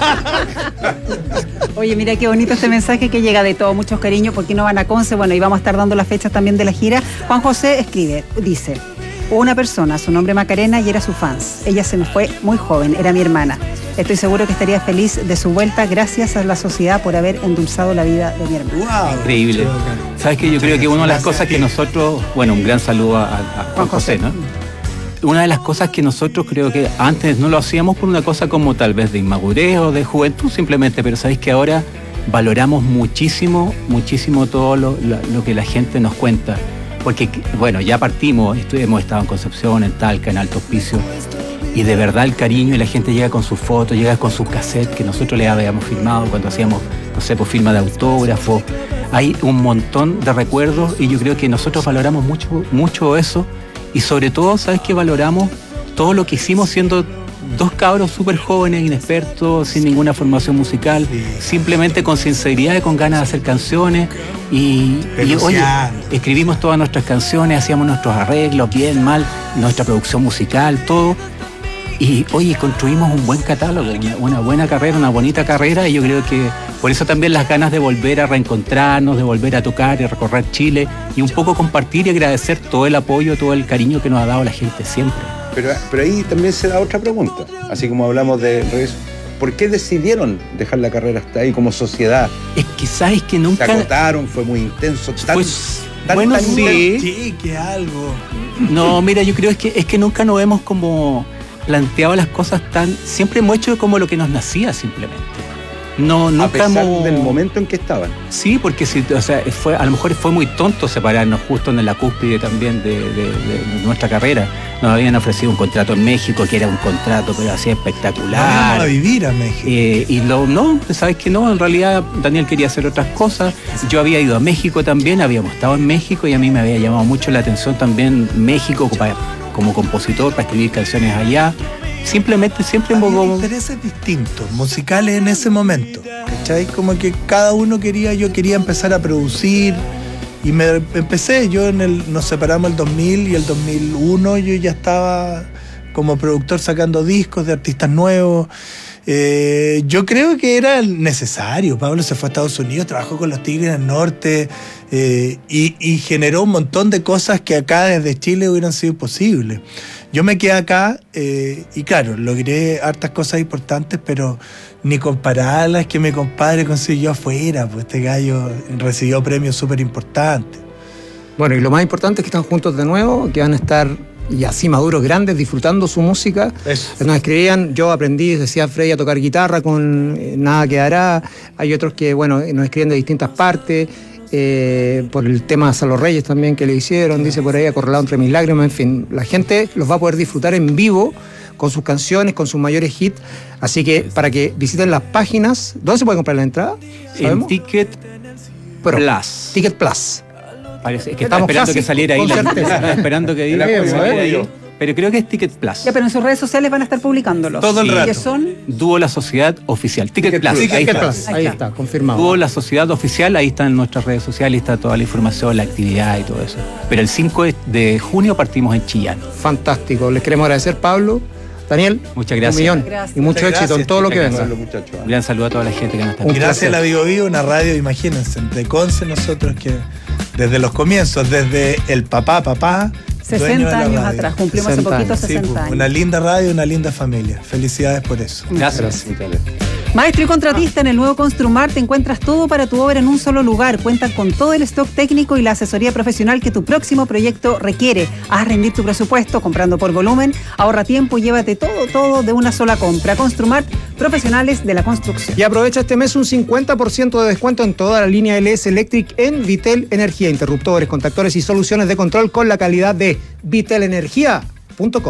Oye, mira qué bonito este mensaje que llega de todo, muchos cariños, porque no van a Conce, bueno, y vamos a estar dando las fechas también de la gira. Juan José escribe, dice, hubo una persona, su nombre Macarena, y era su fans. Ella se me fue muy joven, era mi hermana. Estoy seguro que estaría feliz de su vuelta, gracias a la sociedad por haber endulzado la vida de mi hermana. Wow. Increíble. ¿Sabes qué? Yo creo que una de las cosas que nosotros, bueno, un gran saludo a Juan José, ¿no? Una de las cosas que nosotros creo que antes no lo hacíamos por una cosa como tal vez de inmadurez o de juventud simplemente, pero sabéis que ahora valoramos muchísimo todo lo que la gente nos cuenta. Porque, bueno, ya partimos, hemos estado en Concepción, en Talca, en Alto Hospicio, y de verdad el cariño y la gente llega con sus fotos, llega con sus cassettes que nosotros le habíamos filmado cuando hacíamos, no sé, pues firma de autógrafo. Hay un montón de recuerdos y yo creo que nosotros valoramos mucho eso. Y sobre todo, ¿sabes qué? Valoramos todo lo que hicimos siendo dos cabros súper jóvenes, inexpertos, sin ninguna formación musical, simplemente con sinceridad y con ganas de hacer canciones. Y oye, escribimos todas nuestras canciones, hacíamos nuestros arreglos, bien, mal, nuestra producción musical, todo. Y oye, construimos un buen catálogo, una buena carrera, una bonita carrera, y yo creo que por eso también las ganas de volver a reencontrarnos, de volver a tocar y recorrer Chile y un poco compartir y agradecer todo el apoyo, todo el cariño que nos ha dado la gente siempre. Pero ahí también se da otra pregunta, así como hablamos de regreso. ¿Por qué decidieron dejar la carrera hasta ahí como sociedad? Es que sabes que nunca... Se agotaron, fue muy intenso. Bueno, tan sí. Sí, que algo. No, mira, yo creo es que nunca nos hemos como planteado las cosas tan... Siempre hemos hecho como lo que nos nacía simplemente. No, nunca a pesar hemos... del momento en que estaban. Sí, porque a lo mejor fue muy tonto separarnos justo en la cúspide también de nuestra carrera. Nos habían ofrecido un contrato en México, que era un contrato pero así espectacular. Vamos a vivir a México. No, sabes que no, en realidad Daniel quería hacer otras cosas. Yo había ido a México también, habíamos estado en México y a mí me había llamado mucho la atención también México como compositor para escribir canciones allá. Simplemente siempre había intereses distintos, musicales en ese momento, ¿cachai? Como que cada uno yo quería empezar a producir y nos separamos el 2000 y el 2001 yo ya estaba como productor sacando discos de artistas nuevos. Yo creo que era necesario. Pablo se fue a Estados Unidos, trabajó con los Tigres del Norte y generó un montón de cosas que acá desde Chile hubieran sido imposibles. Yo me quedé acá y claro, logré hartas cosas importantes, pero ni comparar las que mi compadre consiguió afuera, pues este gallo recibió premios súper importantes. Bueno, y lo más importante es que están juntos de nuevo, que van a estar y así maduros, grandes, disfrutando su música. Eso. Nos escribían, yo aprendí, decía Freddy, a tocar guitarra con Nada Quedará. Hay otros que, bueno, nos escriben de distintas partes. Por el tema de Salo Reyes también que le hicieron, dice por ahí, Acorralado entre mis lágrimas, en fin, la gente los va a poder disfrutar en vivo con sus canciones, con sus mayores hits, así que para que visiten las páginas. ¿Dónde se puede comprar la entrada? ¿Sabemos? En Ticket Plus. Ticket Plus. Parece que estaba esperando que saliera ahí. Estaba esperando que diga. Pero creo que es Ticket Plus. Ya, pero en sus redes sociales van a estar publicándolos. Todo el rato. ¿Qué son? Dúo La Sociedad Oficial. Ticket Plus. Ahí está, confirmado. Dúo La Sociedad Oficial, ahí están nuestras redes sociales, está toda la información, la actividad y todo eso. Pero el 5 de junio partimos en Chillán. Fantástico. Les queremos agradecer, Pablo. Daniel, muchas gracias. Un millón. Gracias. Y mucho éxito en todo lo que venga. Un gran saludo a toda la gente que nos está escuchando. Gracias a la Bio Bio, una radio, imagínense, de Conce nosotros que desde los comienzos, desde el papá 60 años atrás, cumplimos hace poquito 60 años. Una linda radio, una linda familia. Felicidades por eso. Gracias. Maestro y contratista, en el nuevo Construmart te encuentras todo para tu obra en un solo lugar. Cuentan con todo el stock técnico y la asesoría profesional que tu próximo proyecto requiere. Haz rendir tu presupuesto comprando por volumen, ahorra tiempo y llévate todo de una sola compra. Construmart, profesionales de la construcción. Y aprovecha este mes un 50% de descuento en toda la línea LS Electric en Vitel Energía. Interruptores, contactores y soluciones de control con la calidad de vitelenergia.com.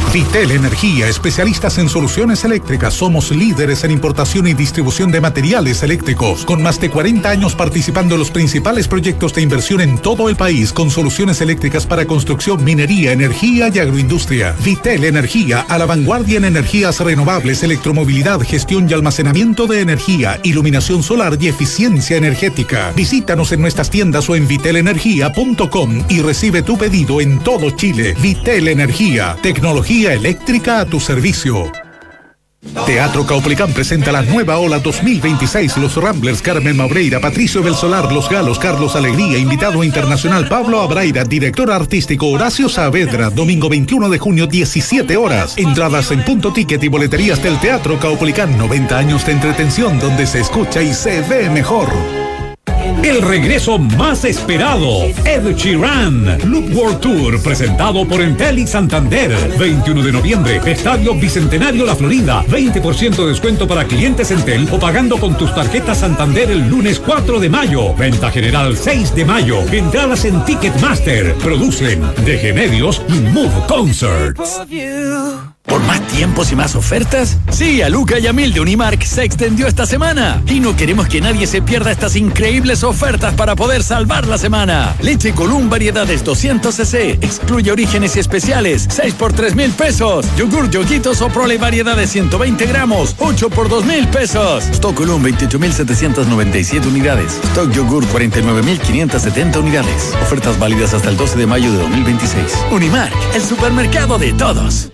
Vitel Energía, especialistas en soluciones eléctricas. Somos líderes en importación y distribución de materiales eléctricos, con más de 40 años participando en los principales proyectos de inversión en todo el país, con soluciones eléctricas para construcción, minería, energía y agroindustria. Vitel Energía, a la vanguardia en energías renovables, electromovilidad, gestión y almacenamiento de energía, iluminación solar y eficiencia energética. Visítanos en nuestras tiendas o en vitelenergia.com y recibe tu pedido en todo Chile. Vitel Energía, tecnología eléctrica a tu servicio. Teatro Caupolicán presenta la nueva ola 2026. Los Ramblers, Carmen Maureira, Patricio Belsolar, Los Galos, Carlos Alegría, invitado internacional Pablo Abraira, director artístico Horacio Saavedra, domingo 21 de junio, 17 horas. Entradas en Punto Ticket y boleterías del Teatro Caupolicán. 90 años de entretención donde se escucha y se ve mejor. El regreso más esperado, Ed Sheeran, Loop World Tour, presentado por Entel y Santander. 21 de noviembre, Estadio Bicentenario La Florida. 20% de descuento para clientes Entel o pagando con tus tarjetas Santander el lunes 4 de mayo. Venta general 6 de mayo. Entradas en Ticketmaster. Producen DG Medios y Move Concerts. ¿Por más tiempos y más ofertas? Sí, a Luca y a Mil de Unimark se extendió esta semana. Y no queremos que nadie se pierda estas increíbles ofertas para poder salvar la semana. Leche Column variedades 200 cc. Excluye orígenes y especiales. 6 por 3,000 pesos. Yogur Yoguitos o Prole variedades 120 gramos. 8 por 2,000 pesos. Stock Column 28,797 unidades. Stock Yogur 49,570 unidades. Ofertas válidas hasta el 12 de mayo de 2026. Unimark, el supermercado de todos.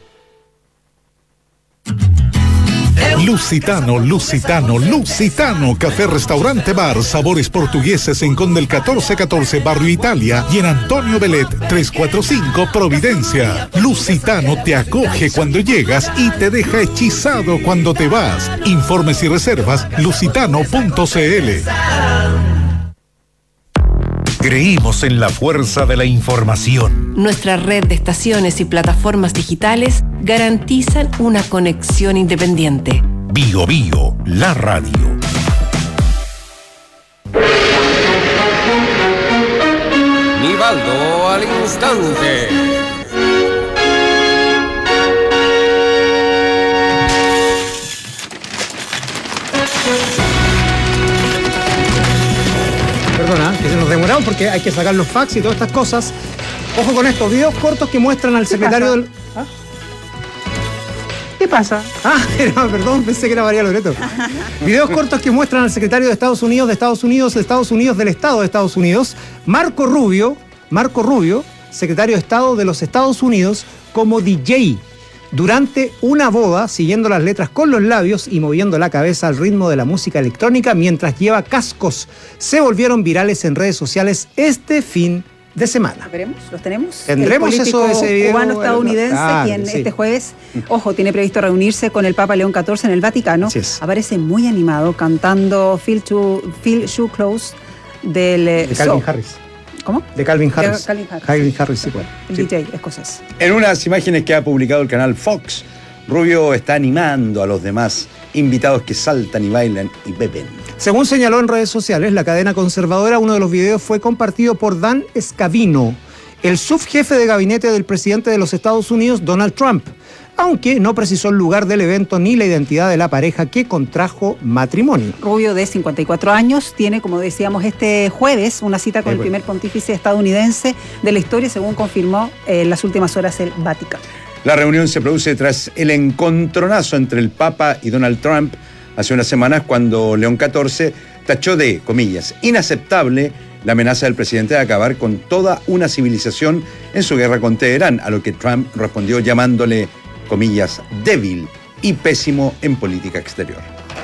Lusitano, Lusitano, Lusitano, café, restaurante, bar, sabores portugueses en Conde el 1414, Barrio Italia, y en Antonio Belet 345, Providencia. Lusitano te acoge cuando llegas y te deja hechizado cuando te vas. Informes y reservas, lusitano.cl. Creímos en la fuerza de la información. Nuestra red de estaciones y plataformas digitales garantizan una conexión independiente. Bio Bio, la radio. Nivaldo al instante. Perdona, que se nos demoramos porque hay que sacar los fax y todas estas cosas. Ojo con estos videos cortos que muestran al secretario del... ¿Ah? ¿Qué pasa? Perdón, pensé que era María Loreto. Videos cortos que muestran al secretario de Estados Unidos, del Estado de Estados Unidos, Marco Rubio, secretario de Estado de los Estados Unidos, como DJ durante una boda, siguiendo las letras con los labios y moviendo la cabeza al ritmo de la música electrónica mientras lleva cascos. Se volvieron virales en redes sociales este fin de semana. ¿Veremos? ¿Los tenemos? Tendremos ese video cubano-estadounidense, quien este jueves, tiene previsto reunirse con el Papa León XIV en el Vaticano. Aparece muy animado cantando Feel Shoe Close de Calvin Harris. ¿Cómo? De Calvin Harris. Calvin Harris, sí, bueno. El DJ escocés. En unas imágenes que ha publicado el canal Fox, Rubio está animando a los demás invitados que saltan y bailan y beben. Según señaló en redes sociales la cadena conservadora, uno de los videos fue compartido por Dan Scavino, el subjefe de gabinete del presidente de los Estados Unidos, Donald Trump, aunque no precisó el lugar del evento ni la identidad de la pareja que contrajo matrimonio. Rubio, de 54 años, tiene, como decíamos, este jueves una cita con el primer pontífice estadounidense de la historia, según confirmó en las últimas horas el Vaticano. La reunión se produce tras el encontronazo entre el Papa y Donald Trump hace unas semanas, cuando León XIV tachó de, comillas, inaceptable la amenaza del presidente de acabar con toda una civilización en su guerra con Teherán, a lo que Trump respondió llamándole, comillas, débil y pésimo en política exterior.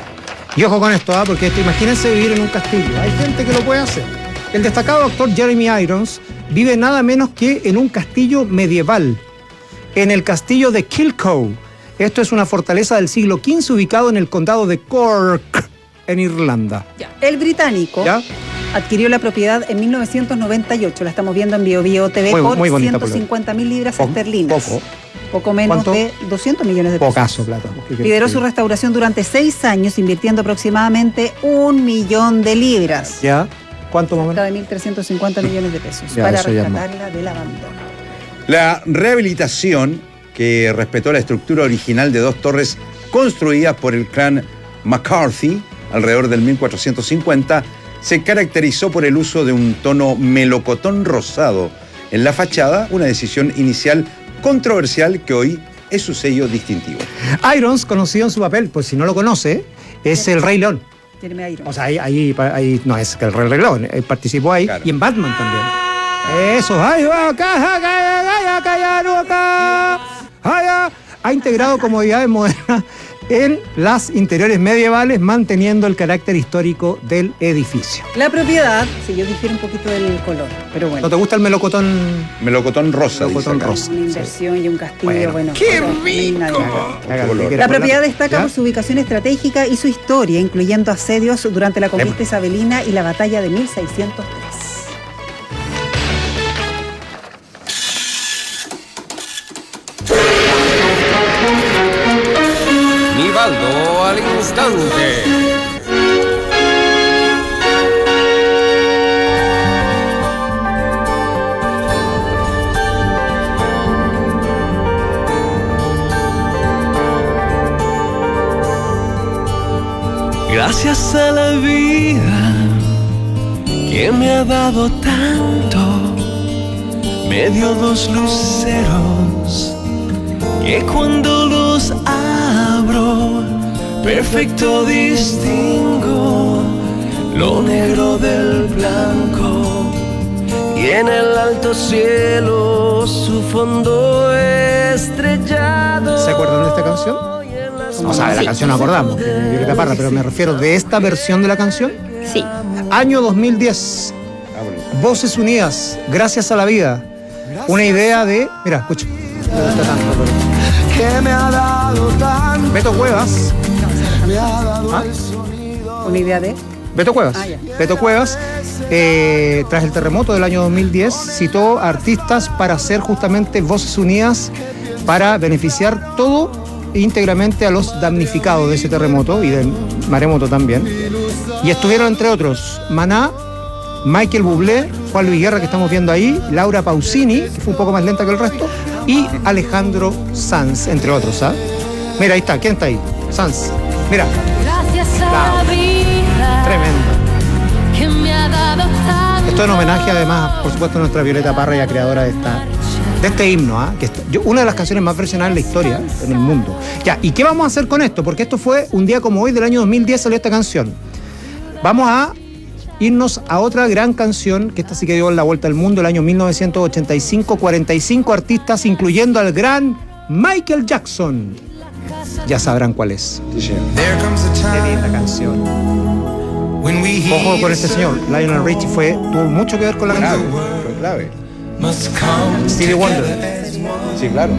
Y ojo con esto, porque imagínense vivir en un castillo. Hay gente que lo puede hacer. El destacado actor Jeremy Irons vive nada menos que en un castillo medieval, en el castillo de Kilcoe. Esto es una fortaleza del siglo XV ubicado en el condado de Cork, en Irlanda. El británico adquirió la propiedad en 1998, la estamos viendo en Bio Bio TV, por 150.000 libras esterlinas. Poco menos de 200 millones de pesos. Pocaso plata. Lideró su restauración durante 6 años, invirtiendo aproximadamente 1 millón de libras. ¿Ya? ¿Cuánto más o menos? De 1.350 millones de pesos para rescatarla del abandono. La rehabilitación que respetó la estructura original de 2 torres construidas por el clan McCarthy alrededor del 1450, se caracterizó por el uso de un tono melocotón rosado en la fachada, una decisión inicial controversial que hoy es su sello distintivo. Irons, conocido en su papel, pues si no lo conoce, es el Rey León. O sea, ahí no es que el Rey León, él participó ahí, claro. Y en Batman también. Eso, ha integrado comodidades modernas en las interiores medievales, manteniendo el carácter histórico del edificio. La propiedad, sí, yo difiero un poquito del color, pero bueno. ¿No te gusta el melocotón? Melocotón rosa. Melocotón rosa. Una inversión y un castillo, bueno. ¡Qué rico! La propiedad destaca por su ubicación estratégica y su historia, incluyendo asedios durante la conquista isabelina y la batalla de 1603. Nivaldo al instante. Gracias a la vida que me ha dado tanto, me dio 2 luceros que cuando los abro, perfecto distingo lo negro del blanco, y en el alto cielo su fondo estrellado. ¿Se acuerdan de esta canción? O sea, de la canción nos acordamos, Violeta Parra, pero me refiero de esta versión de la canción. Sí. Año 2010. Voces Unidas, Gracias a la Vida. Una idea de... Mira, escucha. Que me ha dado tanto. Beto Cuevas. ¿Una idea de? Beto Cuevas. Beto Cuevas, tras el terremoto del año 2010, citó a artistas para hacer justamente Voces Unidas para beneficiar todo íntegramente a los damnificados de ese terremoto y del maremoto también. Y estuvieron, entre otros, Maná, Michael Bublé, Juan Luis Guerra, que estamos viendo ahí, Laura Pausini, que fue un poco más lenta que el resto, y Alejandro Sanz, entre otros. ¿Sabes? Mira, ahí está. ¿Quién está ahí? Sanz. Mira. Gracias a la vida. Tremendo. Que me ha dado tanto. Esto en homenaje, además, por supuesto, a nuestra Violeta Parra, ya creadora de este himno, una de las canciones más versionadas en la historia, en el mundo. Ya, ¿y qué vamos a hacer con esto? Porque esto fue un día como hoy del año 2010 salió esta canción. Vamos a irnos a otra gran canción, que esta sí que dio la vuelta al mundo, el año 1985, 45 artistas, incluyendo al gran Michael Jackson. Ya sabrán cuál es. Qué linda canción. Ojo con este señor, Lionel Richie tuvo mucho que ver con la canción. Fue clave. Stevie Wonder. Sí, claro.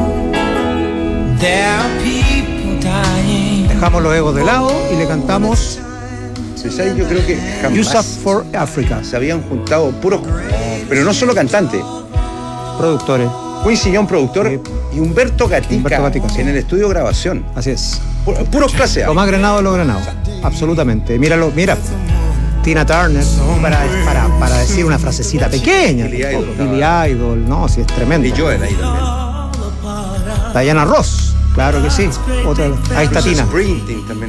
Dejamos los egos de lado y le cantamos. Yo creo que jamás Yusuf for Africa. Se habían juntado puros, pero no solo cantantes, productores. Quincy Jones, productor, y Humberto Gatica, sí. En el estudio de grabación. Así es. Puros clase A. Lo más granado de lo granado. Absolutamente. Míralo, mira. Tina Turner, para decir una frasecita pequeña. Billy Idol, no, sí, es tremendo. Y Joel ahí también. Diana Ross, claro que sí. Otra, ahí está Tina. También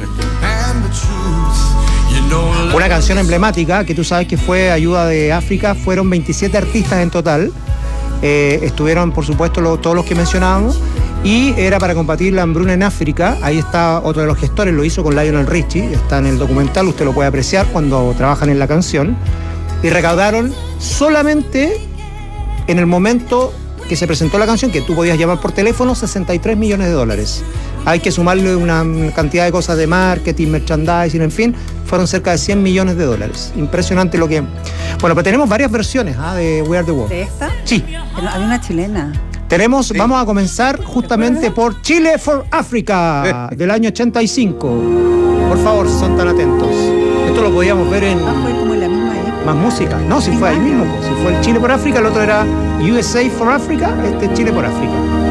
una canción emblemática que tú sabes que fue ayuda de África. Fueron 27 artistas en total. Estuvieron, por supuesto, todos los que mencionábamos. Y era para combatir la hambruna en África. Ahí está otro de los gestores, lo hizo con Lionel Richie. Está en el documental, usted lo puede apreciar cuando trabajan en la canción. Y recaudaron solamente en el momento que se presentó la canción, que tú podías llamar por teléfono, $63 millones. Hay que sumarle una cantidad de cosas de marketing, merchandising, en fin. Fueron cerca de $100 millones. Impresionante lo que... Bueno, pero tenemos varias versiones de We Are The World. ¿De esta? Sí. Pero hay una chilena. Vamos a comenzar justamente por Chile for Africa, del año 85. Por favor, si son tan atentos. Esto lo podíamos ver en... fue como en la misma época. Más música. No, si fue ahí mismo. Si fue el Chile por África, el otro era USA for Africa, este es Chile por África.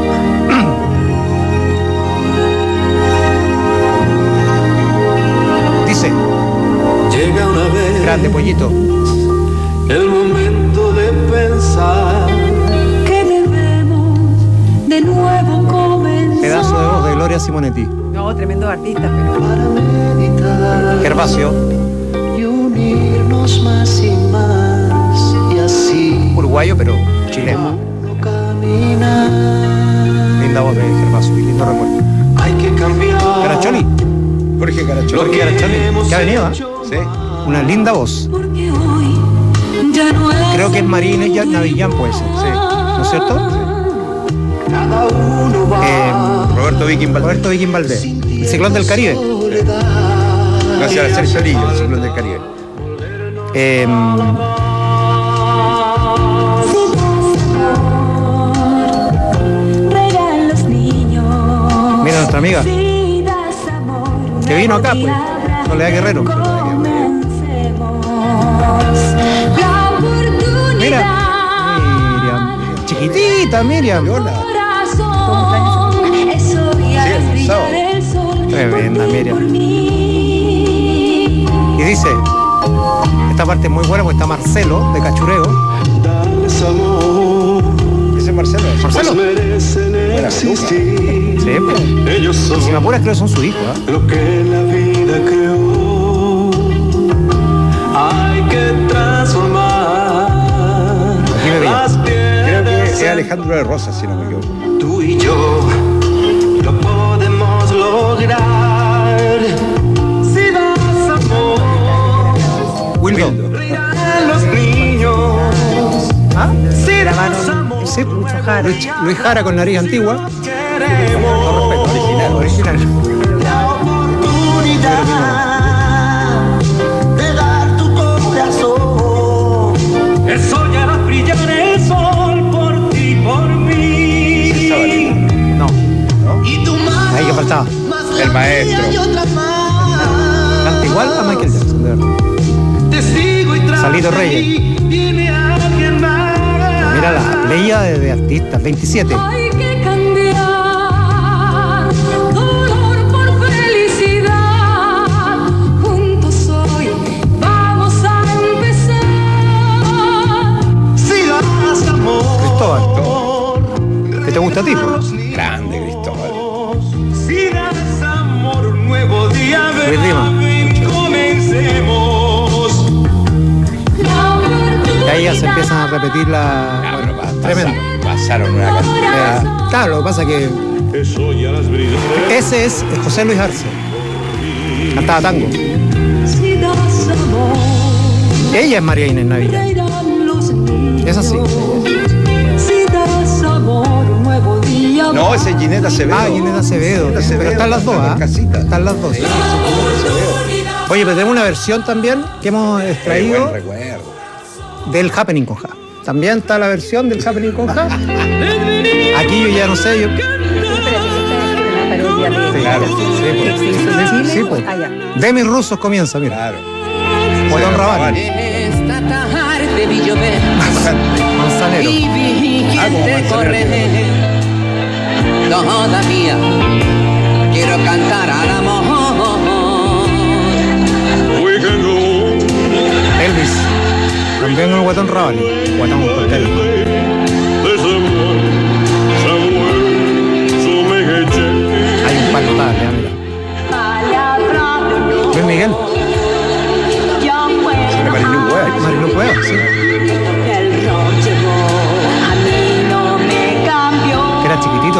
Dice... Llega una vez... Grande, pollito. El momento de pensar de nuevo Gloria Simonetti. No, tremendo artista, pero. Gervasio. Y unirnos más y más, y así. Uruguayo, pero chileno. Linda voz de Gervasio, lindo recuerdo. Hay que cambiar. Caracholi. Jorge Caracholi. Jorge Caracholi, que ha venido, ¿eh? Sí. Una linda voz. Creo que es María Inés Navillán, puede ser. Sí. ¿No es cierto? Roberto Viking Valdés. Roberto Viking Valdés. El Ciclón del Caribe. Gracias a Sergio Lillo, el Ciclón del Caribe. Mira nuestra amiga que vino acá, pues, Soledad Guerrero. Mira, Miriam, chiquitita Miriam. Tremenda Miriam. Y dice, esta parte es muy buena porque está Marcelo de Cachureo. Ese es Marcelo. Marcelo. Buena Sí, pues. Y si me apuras, creo que son su hijo, ¿eh? Lo que la vida creó, hay que transformar. Aquí me veía. Creo que es Alejandro de Rosa, si no me equivoco. Tú y yo lo podemos lograr. Si das amor, Wildo. rirán los niños. ¿Ah? Si das amor, Sí, Luis Jara con nariz antigua. queremos Original. la oportunidad de dar tu corazón. El sol ya va a brillar, el sol por ti, por mí. No. Y tu mano Ahí que faltaba. El maestro. y otra más. Canta igual a Michael Jackson, de verdad. Te sigo y tras Salito de Reyes. mí viene alguien más. Mira la playa de artistas, 27. Hay que cambiar dolor por felicidad. Juntos hoy vamos a empezar. Si das amor, Cristóbal. ¿Qué te gusta a ti, pues? Grande Cristóbal. si das amor, un nuevo día Luis Lima. comencemos. Y ahí ya se empiezan a repetir la. Tremendo. Pasaron una cantidad. Claro, lo que pasa es que ese es José Luis Arce. Cantaba tango. Si das amor, Ella es María Inés Navillán. irán los niños. Es así. Si das amor, un nuevo día. No, ese es Ginette Acevedo. Ah, Ginette Acevedo. Pero están las dos, ¿ah? Están las dos. Oye, pero tenemos una versión también que hemos Qué extraído buen recuerdo. del Happening con Ja. También está la versión del Happening con Ja. Aquí yo ya no sé. Yo... Claro, Sí, pues. Demis Rusos comienza, mira. Claro. Juan Rabanne. Esta tarde vi llover Manzanero. y vi gente correr. Todavía quiero cantar al amor. Elvis. También el Guatón Rabanne. Guatón Portero. Hay un palo notable, mira. Luis Miguel. Marilu Cueva. Marilu Cueva, sí. Que era chiquitito.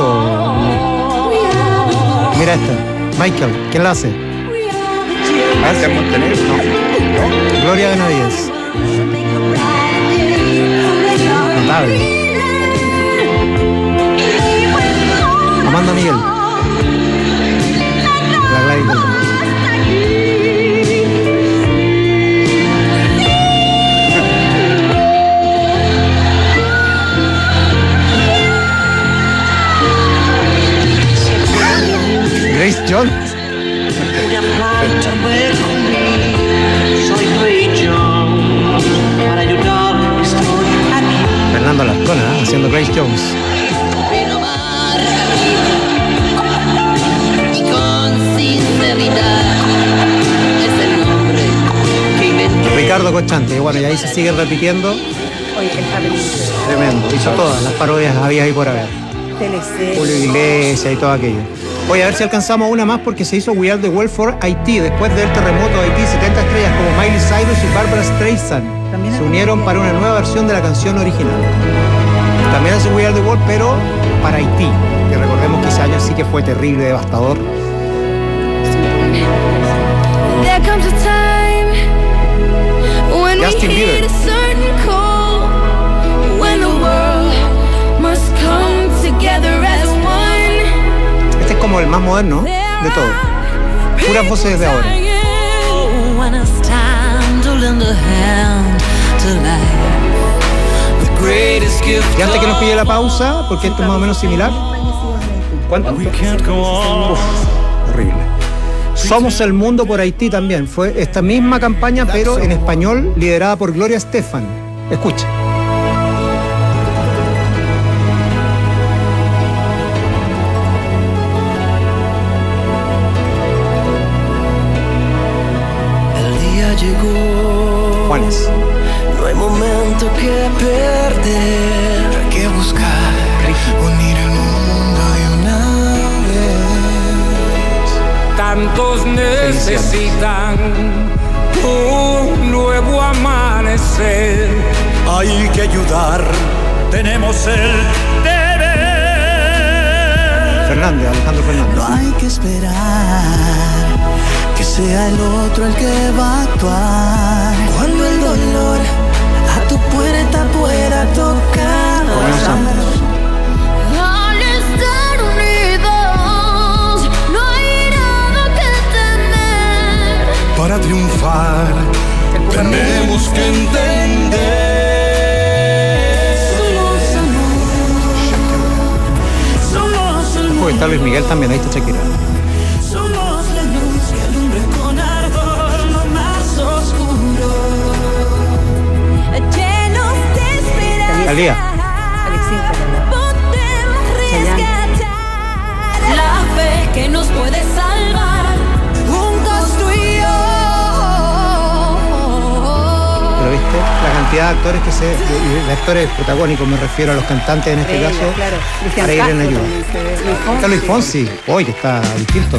Mira esta. Michael, ¿quién la hace? Marcia Montenegro. No. Gloria Benavides. Notable. Amanda Miguel. La Gladys del Mundo. Grace Jones. Soy Rey John, para ayudar estoy aquí. Fernando Alarcón, haciendo Grace Jones. Y con sinceridad es el nombre que inventé. Ricardo Cochante. Y bueno, y ahí se sigue repitiendo. Oye, el Happening. Tremendo. Hizo todas las parodias había ahí por haber. TLC. Julio Iglesias y todo aquello. Voy a ver si alcanzamos una más porque se hizo We Are the World for Haití. Después del terremoto de Haití, 70 estrellas como Miley Cyrus y Barbara Streisand se unieron para una nueva versión de la canción original. También hace We Are the World, pero para Haití, que recordemos que ese año sí que fue terrible, devastador. There comes a time when Justin we Bieber. hit a certain call, when the world must come together as one. Este es como el más moderno de todo. Puras voces de ahora. Oh, when it's time to lend a hand to life, the greatest gift. Y antes que nos pille la pausa, porque esto es más o menos similar. ¿Cuánto? Uf, horrible. Somos el mundo por Haití también. Fue esta misma campaña, pero en español, liderada por Gloria Estefan. Escucha. El día llegó. Juanes. No hay momento que perder. Hay que buscar unir el mundo de una vez. Tantos necesitan un nuevo amanecer. Hay que ayudar, tenemos el deber. Fernández, Alejandro Fernández. No hay que esperar que sea el otro el que va a actuar. Cuando el dolor a tu puerta pueda tocar. Al estar unidos, no hay nada que temer. Para triunfar, tenemos que entender. Uy, está Luis Miguel también, ahí está Shakira. Somos la luz que alumbra con ardor lo más oscuro. Llenos de esperanza. Talía. Podemos rescatar la fe que nos puede salvar. Juntos tú y yo. ¿Pero viste? La cantidad de actores de actores protagónicos, me refiero a los cantantes en este caso, Claro. para ir en ayuda. Está Luis Fonsi, hoy que está distinto.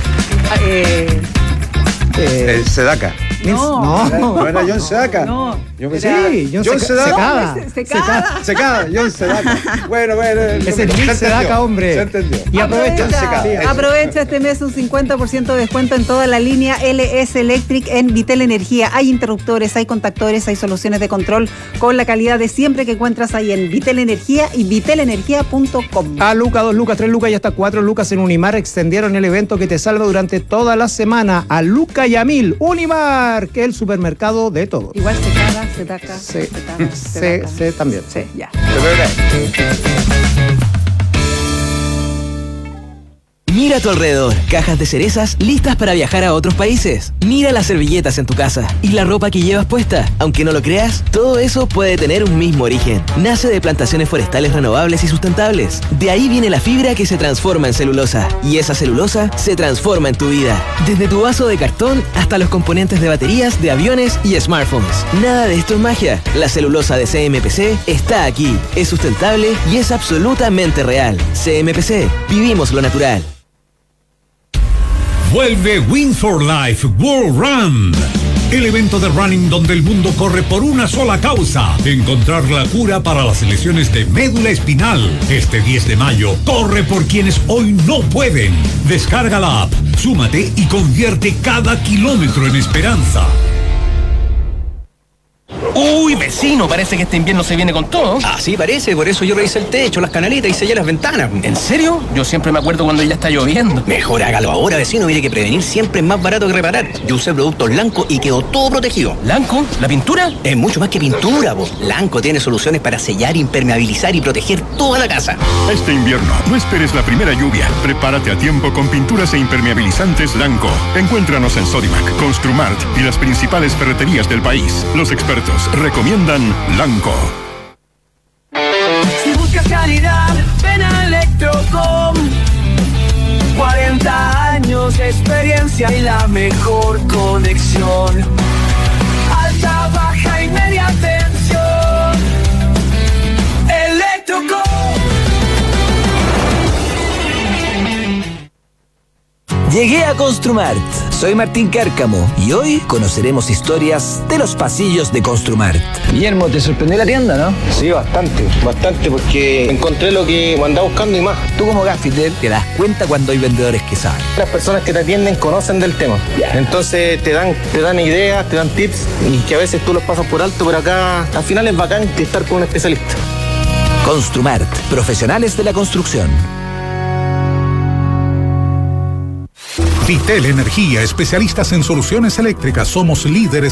Sedaka. No era John Sedaka. No. Yo pensé Sí, John Sedaka. Secada. John Sedaka. Bueno. Ese es Nick Sedaka, hombre. Se entendió. Y aprovecha. Aprovecha este mes un 50% de descuento en toda la línea LS Electric en Vitel Energía. Hay interruptores, hay contactores, hay soluciones de control con la calidad de siempre que encuentras ahí en Vitel Energía y vitelenergia.com. A Luca, 2 lucas, 3 lucas y hasta 4 lucas en Unimar extendieron el evento que te salva durante toda la semana. A Luca y a 1000. Unimar, que es el supermercado de todo. Igual secada, setaca, Sí, también. Sí, ya. Mira a tu alrededor, cajas de cerezas listas para viajar a otros países. Mira las servilletas en tu casa y la ropa que llevas puesta. Aunque no lo creas, todo eso puede tener un mismo origen. Nace de plantaciones forestales renovables y sustentables. De ahí viene la fibra que se transforma en celulosa. Y esa celulosa se transforma en tu vida. Desde tu vaso de cartón hasta los componentes de baterías, de aviones y smartphones. Nada de esto es magia. La celulosa de CMPC está aquí. Es sustentable y es absolutamente real. CMPC, vivimos lo natural. Vuelve Win for Life World Run. El evento de running donde el mundo corre por una sola causa: encontrar la cura para las lesiones de médula espinal. Este 10 de mayo, corre por quienes hoy no pueden. Descarga la app, súmate y convierte cada kilómetro en esperanza. Uy, vecino, parece que este invierno se viene con todo. Ah, sí, parece, por eso yo revisé el techo, las canaletas y sellé las ventanas. ¿En serio? Yo siempre me acuerdo cuando ya está lloviendo. Mejor hágalo ahora, vecino, mire que prevenir siempre es más barato que reparar. Yo usé productos Lanco y quedó todo protegido. ¿Lanco? ¿La pintura? Es mucho más que pintura, po. Lanco tiene soluciones para sellar, impermeabilizar y proteger toda la casa. Este invierno, no esperes la primera lluvia. Prepárate a tiempo con pinturas e impermeabilizantes Lanco. Encuéntranos en Sodimac, Construmart y las principales ferreterías del país. Los expertos recomiendan Lanco. Si buscas calidad, ven a Electrocom. 40 años de experiencia y la mejor conexión. Alta, baja y media tensión. Electrocom. Llegué a Construmart. Soy Martín Cárcamo y hoy conoceremos historias de los pasillos de Construmart. Guillermo, ¿te sorprendió la tienda, no? Sí, bastante, porque encontré lo que andaba buscando y más. Tú como gaffiter te das cuenta cuando hay vendedores que saben. Las personas que te atienden conocen del tema. Entonces te dan ideas, te dan tips y que a veces tú los pasas por alto, pero acá al final es bacán estar con un especialista. Construmart, profesionales de la construcción. Vitel Energía, especialistas en soluciones eléctricas. Somos líderes